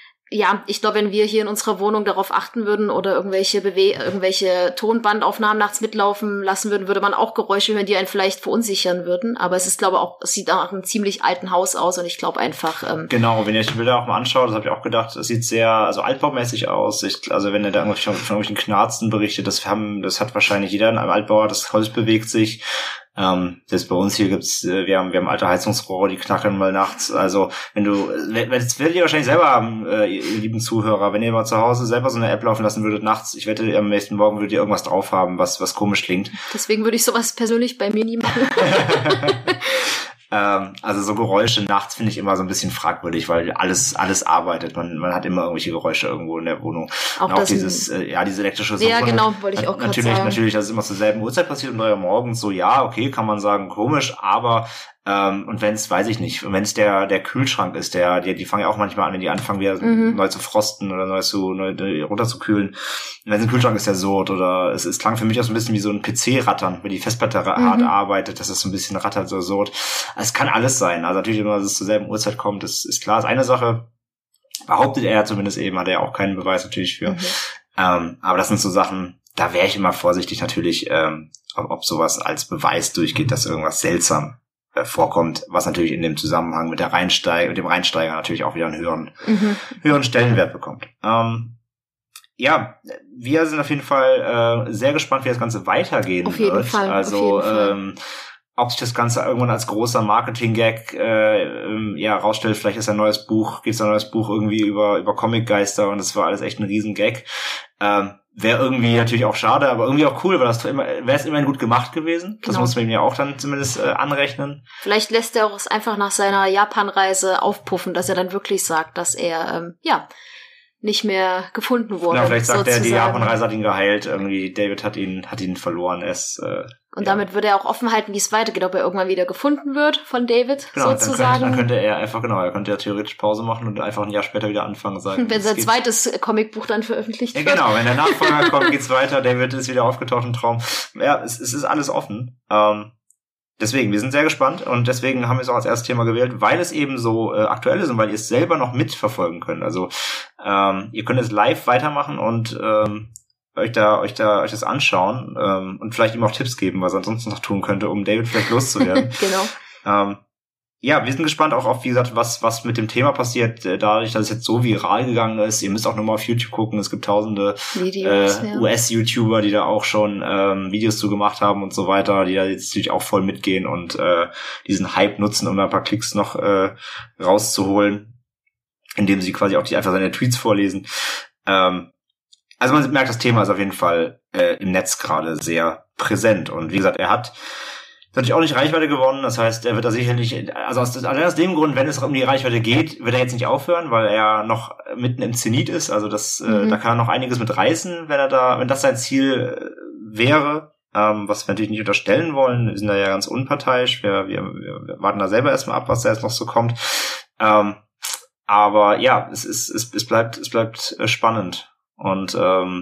ja, ich glaube, wenn wir hier in unserer Wohnung darauf achten würden oder irgendwelche Bewe- irgendwelche Tonbandaufnahmen nachts mitlaufen lassen würden, würde man auch Geräusche hören, die einen vielleicht verunsichern würden. Aber es ist, glaube ich, auch, es sieht nach einem ziemlich alten Haus aus und ich glaube einfach... Ähm, genau, wenn ihr euch die Bilder auch mal anschaut, das habe ich auch gedacht, es sieht sehr, also altbaumäßig aus. Ich, also wenn ihr da irgendwie von, von irgendwelchen Knarzen berichtet, das haben, das hat wahrscheinlich jeder in einem Altbauer, das Holz bewegt sich. Ähm, das bei uns hier gibt's, äh, wir haben, wir haben alte Heizungsrohre, die knackern mal nachts. Also wenn du, wenn, das werdet ihr wahrscheinlich selber haben, äh, ihr, ihr lieben Zuhörer, wenn ihr mal zu Hause selber so eine App laufen lassen würdet nachts, ich wette, am nächsten Morgen würdet ihr irgendwas drauf haben, was, was komisch klingt. Deswegen würde ich sowas persönlich bei mir nie machen. Ähm, also so Geräusche nachts finde ich immer so ein bisschen fragwürdig, weil alles alles arbeitet. Man man hat immer irgendwelche Geräusche irgendwo in der Wohnung. Auch, und auch dieses äh, ja diese elektrische Suche. Ja, genau, wollte ich auch gerade natürlich sagen. natürlich, dass es immer zur selben Uhrzeit passiert um drei Uhr morgens. So ja, okay, kann man sagen, komisch, aber ähm, und wenn es, weiß ich nicht, wenn es der der Kühlschrank ist, der die, die fangen ja auch manchmal an, wenn die anfangen wieder mhm. neu zu frosten oder neu zu neu runterzukühlen. Wenn es ein Kühlschrank ist, der surrt oder es, es klang für mich auch so ein bisschen wie so ein P C-Rattern, wenn die Festplatte mhm. hart arbeitet, dass es so ein bisschen rattert, so surrt. Es kann alles sein. Also natürlich, wenn es zur selben Uhrzeit kommt, das ist klar. Das ist eine Sache, behauptet er zumindest eben, hat er auch keinen Beweis natürlich für. Mhm. Ähm, aber das sind so Sachen, da wäre ich immer vorsichtig natürlich, ähm, ob, ob sowas als Beweis durchgeht, dass irgendwas seltsam äh, vorkommt, was natürlich in dem Zusammenhang mit der Reinsteig- mit dem Reinsteiger natürlich auch wieder einen höheren, mhm. höheren Stellenwert bekommt. Ähm, ja, wir sind auf jeden Fall äh, sehr gespannt, wie das Ganze weitergehen auf jeden wird. Fall, also auf jeden Fall. Ähm, ob sich das Ganze irgendwann als großer Marketing-Gag äh, ähm, ja rausstellt, vielleicht ist ein neues Buch, gibt's ein neues Buch irgendwie über über Comic-Geister und das war alles echt ein Riesen-Gag. Ähm, wäre irgendwie natürlich auch schade, aber irgendwie auch cool, weil das immer wäre es immerhin gut gemacht gewesen. Das genau. muss man ihm ja auch dann zumindest äh, anrechnen. Vielleicht lässt er auch es einfach nach seiner Japan-Reise aufpuffen, dass er dann wirklich sagt, dass er ähm, ja nicht mehr gefunden wurde. Genau, vielleicht sagt sozusagen. er, die Japan-Reise hat ihn geheilt, irgendwie David hat ihn hat ihn verloren. Er ist, äh, Und ja. damit würde er auch offen halten, wie es weitergeht, ob er irgendwann wieder gefunden wird von David, genau, sozusagen. Dann könnte, dann könnte er einfach, genau, er könnte ja theoretisch Pause machen und einfach ein Jahr später wieder anfangen und sagen. Wenn sein zweites Comicbuch dann veröffentlicht ja, wird. Genau, wenn der Nachfolger kommt, geht's weiter, David ist wieder aufgetaucht im Traum. Ja, es, es ist alles offen. Ähm, Deswegen, wir sind sehr gespannt und deswegen haben wir es auch als erstes Thema gewählt, weil es eben so äh, aktuell ist und weil ihr es selber noch mitverfolgen könnt. Also ähm, ihr könnt es live weitermachen und ähm, euch da euch da euch das anschauen ähm, und vielleicht ihm auch Tipps geben, was er ansonsten noch tun könnte, um David vielleicht loszuwerden. Genau. Ähm, ja, wir sind gespannt auch auf, wie gesagt, was was mit dem Thema passiert, äh, dadurch, dass es jetzt so viral gegangen ist. Ihr müsst auch nochmal auf YouTube gucken. Es gibt tausende Videos, äh, ja. U S-YouTuber, die da auch schon ähm, Videos zu gemacht haben und so weiter, die da jetzt natürlich auch voll mitgehen und äh, diesen Hype nutzen, um da ein paar Klicks noch äh, rauszuholen, indem sie quasi auch die einfach seine Tweets vorlesen. Ähm, also man merkt, das Thema ist auf jeden Fall äh, im Netz gerade sehr präsent. Und wie gesagt, er hat natürlich auch nicht Reichweite gewonnen, das heißt, er wird da sicherlich, also aus, allein aus dem Grund, wenn es um die Reichweite geht, wird er jetzt nicht aufhören, weil er noch mitten im Zenit ist, also das, mhm. äh, da kann er noch einiges mit reißen, wenn er da, wenn das sein Ziel wäre, ähm, was wir natürlich nicht unterstellen wollen, wir sind da ja ganz unparteiisch, wir, wir, wir warten da selber erstmal ab, was da jetzt noch so kommt, ähm, aber ja, es ist, es, es bleibt, es bleibt spannend und, ähm,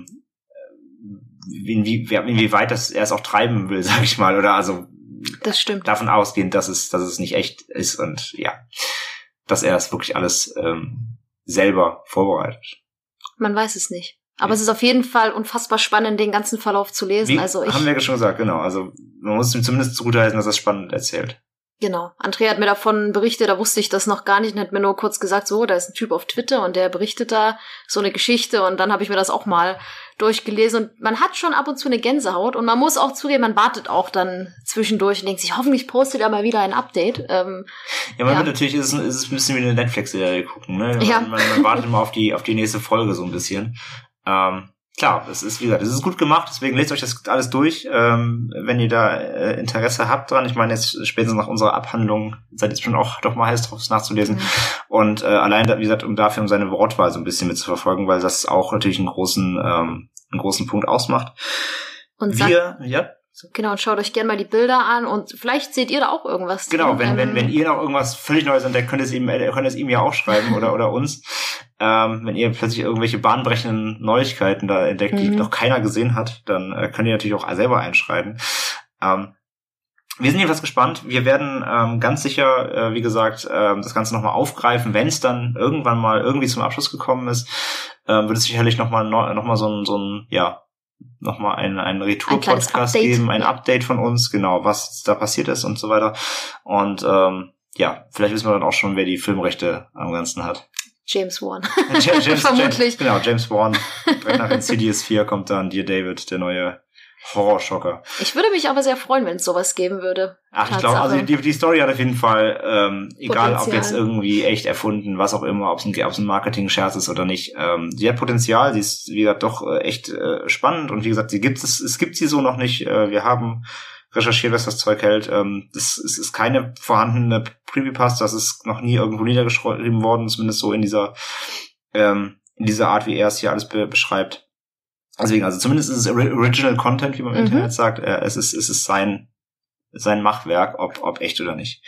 inwie, inwieweit das er es auch treiben will, sag ich mal, oder also, das stimmt. Davon ausgehend, dass es, dass es nicht echt ist und ja, dass er das wirklich alles ähm, selber vorbereitet. Man weiß es nicht. Aber ja. Es ist auf jeden Fall unfassbar spannend, den ganzen Verlauf zu lesen. Wie, also ich, haben wir ja schon gesagt, genau. Also man muss ihm zumindest zugutheißen, dass er es spannend erzählt. Genau. Andrea hat mir davon berichtet, da wusste ich das noch gar nicht und hat mir nur kurz gesagt, so, da ist ein Typ auf Twitter und der berichtet da so eine Geschichte und dann habe ich mir das auch mal durchgelesen und man hat schon ab und zu eine Gänsehaut und man muss auch zugeben, man wartet auch dann zwischendurch und denkt sich, hoffentlich postet er mal wieder ein Update. Ähm, ja, man ja. wird natürlich, ist es, ist es ein bisschen wie eine Netflix-Serie gucken, ne? Ja. Man, man, man wartet immer auf die, auf die nächste Folge so ein bisschen. Ähm, Klar, es ist, wie gesagt, es ist gut gemacht, deswegen lest euch das alles durch, ähm, wenn ihr da äh, Interesse habt dran. Ich meine, jetzt spätestens nach unserer Abhandlung seid ihr schon auch doch mal heiß drauf, es nachzulesen. Mhm. Und äh, allein, wie gesagt, um dafür um seine Wortwahl so ein bisschen mitzuverfolgen, weil das auch natürlich einen großen, ähm, einen großen Punkt ausmacht. Und wir, ja. Genau, und schaut euch gerne mal die Bilder an und vielleicht seht ihr da auch irgendwas. Genau, drin. wenn, ähm, wenn, wenn ihr noch irgendwas völlig Neues entdeckt, könnt ihr es ihm, könnt ihr es ihm ja auch schreiben oder, oder uns. Ähm, wenn ihr plötzlich irgendwelche bahnbrechenden Neuigkeiten da entdeckt, mhm. die noch keiner gesehen hat, dann äh, könnt ihr natürlich auch selber einschreiben. Ähm, wir sind jedenfalls gespannt. Wir werden ähm, ganz sicher, äh, wie gesagt, ähm, das Ganze nochmal aufgreifen, wenn es dann irgendwann mal irgendwie zum Abschluss gekommen ist. Ähm, wird es sicherlich nochmal noch mal so ein, so ein, ja, nochmal einen, einen Retour-Podcast ein geben, ein ja. Update von uns, genau, was da passiert ist und so weiter. Und ähm, ja, vielleicht wissen wir dann auch schon, wer die Filmrechte am Ganzen hat. James Wan. James, James, Vermutlich. James, genau, James Wan. Direkt nach Insidious vier kommt dann Dear David, der neue Horrorschocker. Ich würde mich aber sehr freuen, wenn es sowas geben würde. Ach, ich glaube, also die, die Story hat auf jeden Fall, ähm, egal Potenzial. Ob jetzt irgendwie echt erfunden, was auch immer, ob es ein, ein Marketing-Scherz ist oder nicht, ähm, sie hat Potenzial, sie ist, wie gesagt, doch äh, echt äh, spannend und wie gesagt, sie gibt es, es gibt sie so noch nicht. Äh, wir haben recherchiert, was das Zeug hält. Ähm, das, es ist keine vorhandene Creepypasta, das ist noch nie irgendwo niedergeschrieben worden, zumindest so in dieser ähm, in dieser Art, wie er es hier alles be- beschreibt. Deswegen, also zumindest ist es Original Content, wie man im mhm. Internet sagt. Äh, es ist es ist sein sein Machwerk, ob ob echt oder nicht.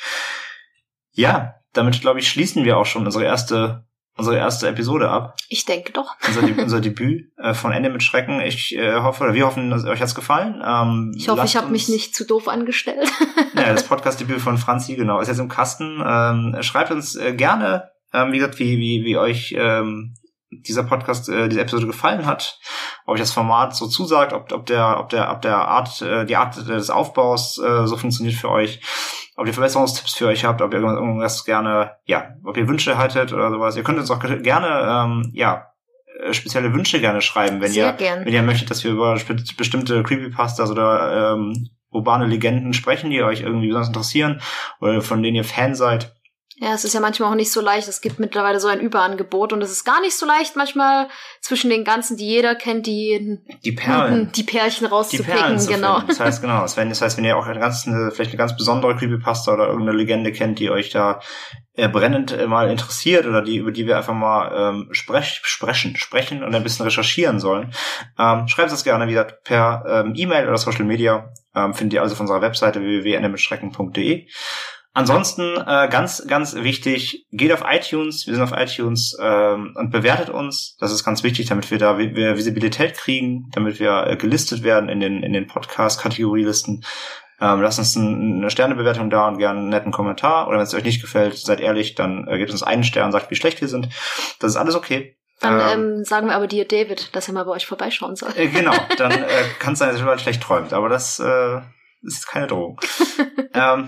Ja, damit, glaube ich, schließen wir auch schon unsere erste unsere erste Episode ab. Ich denke doch. Unser, unser Debüt äh, von Ende mit Schrecken. Ich äh, hoffe, oder wir hoffen, dass euch hat's gefallen. Ähm, ich hoffe, ich habe mich nicht zu doof angestellt. Ja, das Podcast-Debüt von Franzi, genau, ist jetzt im Kasten. Ähm, schreibt uns äh, gerne, ähm, wie gesagt, wie, wie, wie euch ähm, dieser Podcast, äh, diese Episode gefallen hat, ob euch das Format so zusagt, ob, ob der, ob der, ob der Art, äh, die Art des Aufbaus äh, so funktioniert für euch, ob ihr Verbesserungstipps für euch habt, ob ihr irgendwas gerne, ja, ob ihr Wünsche hattet oder sowas. Ihr könnt uns auch gerne, ähm, ja, spezielle Wünsche gerne schreiben, wenn Sehr ihr, gern. wenn ihr möchtet, dass wir über bestimmte Creepypastas oder ähm, urbane Legenden sprechen, die euch irgendwie besonders interessieren oder von denen ihr Fan seid. Ja, es ist ja manchmal auch nicht so leicht. Es gibt mittlerweile so ein Überangebot und es ist gar nicht so leicht manchmal zwischen den ganzen, die jeder kennt, die die Perlen, die Pärchen rauszupicken, die Perlen zu genau. Finden. Das heißt genau, das heißt, wenn ihr auch eine ganz, eine, vielleicht eine ganz besondere Creepypasta oder irgendeine Legende kennt, die euch da äh, brennend äh, mal interessiert oder die über die wir einfach mal ähm, sprech, sprechen, sprechen und ein bisschen recherchieren sollen, ähm, schreibt es gerne wieder per ähm, E-Mail oder Social Media. Ähm, findet ihr also auf unserer Webseite w w w punkt ende mit schrecken punkt d e. Ansonsten äh, ganz, ganz wichtig, geht auf iTunes, wir sind auf iTunes ähm, und bewertet uns. Das ist ganz wichtig, damit wir da wir Visibilität kriegen, damit wir äh, gelistet werden in den in den Podcast-Kategorielisten. Ähm, lasst uns ein, eine Sternebewertung da und gerne einen netten Kommentar. Oder wenn es euch nicht gefällt, seid ehrlich, dann äh, gebt uns einen Stern und sagt, wie schlecht wir sind. Das ist alles okay. Dann ähm, ähm, sagen wir aber dir, David, dass er mal bei euch vorbeischauen soll. Äh, genau, dann äh, kann es sein, dass ihr schlecht träumt. Aber das äh, ist keine Drohung. ähm,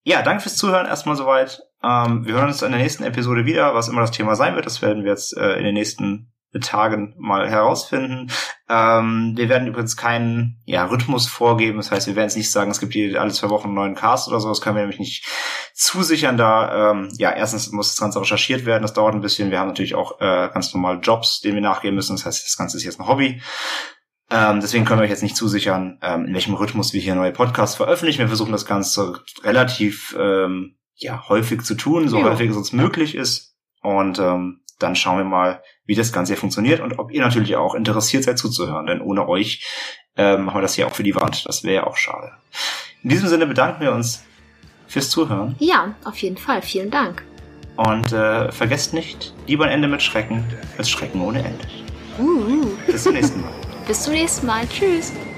ja, danke fürs Zuhören erstmal soweit. Ähm, wir hören uns in der nächsten Episode wieder, was immer das Thema sein wird. Das werden wir jetzt äh, in den nächsten Tagen mal herausfinden. Ähm, wir werden übrigens keinen ja, Rhythmus vorgeben. Das heißt, wir werden jetzt nicht sagen, es gibt hier alle zwei Wochen einen neuen Cast oder so. Das können wir nämlich nicht zusichern, da ähm, ja erstens muss das Ganze recherchiert werden. Das dauert ein bisschen. Wir haben natürlich auch äh, ganz normal Jobs, denen wir nachgehen müssen. Das heißt, das Ganze ist jetzt ein Hobby. Ähm, deswegen können wir euch jetzt nicht zusichern, ähm, in welchem Rhythmus wir hier neue Podcasts veröffentlichen. Wir versuchen das Ganze relativ ähm, ja häufig zu tun, so ja. häufig es uns möglich ist. Und ähm, dann schauen wir mal, wie das Ganze hier funktioniert und ob ihr natürlich auch interessiert seid zuzuhören. Denn ohne euch ähm, machen wir das hier auch für die Wand. Das wäre ja auch schade. In diesem Sinne bedanken wir uns fürs Zuhören. Ja, auf jeden Fall. Vielen Dank. Und äh, vergesst nicht, lieber ein Ende mit Schrecken als Schrecken ohne Ende. Uh. Bis zum nächsten Mal. Bis zum nächsten Mal. Tschüss.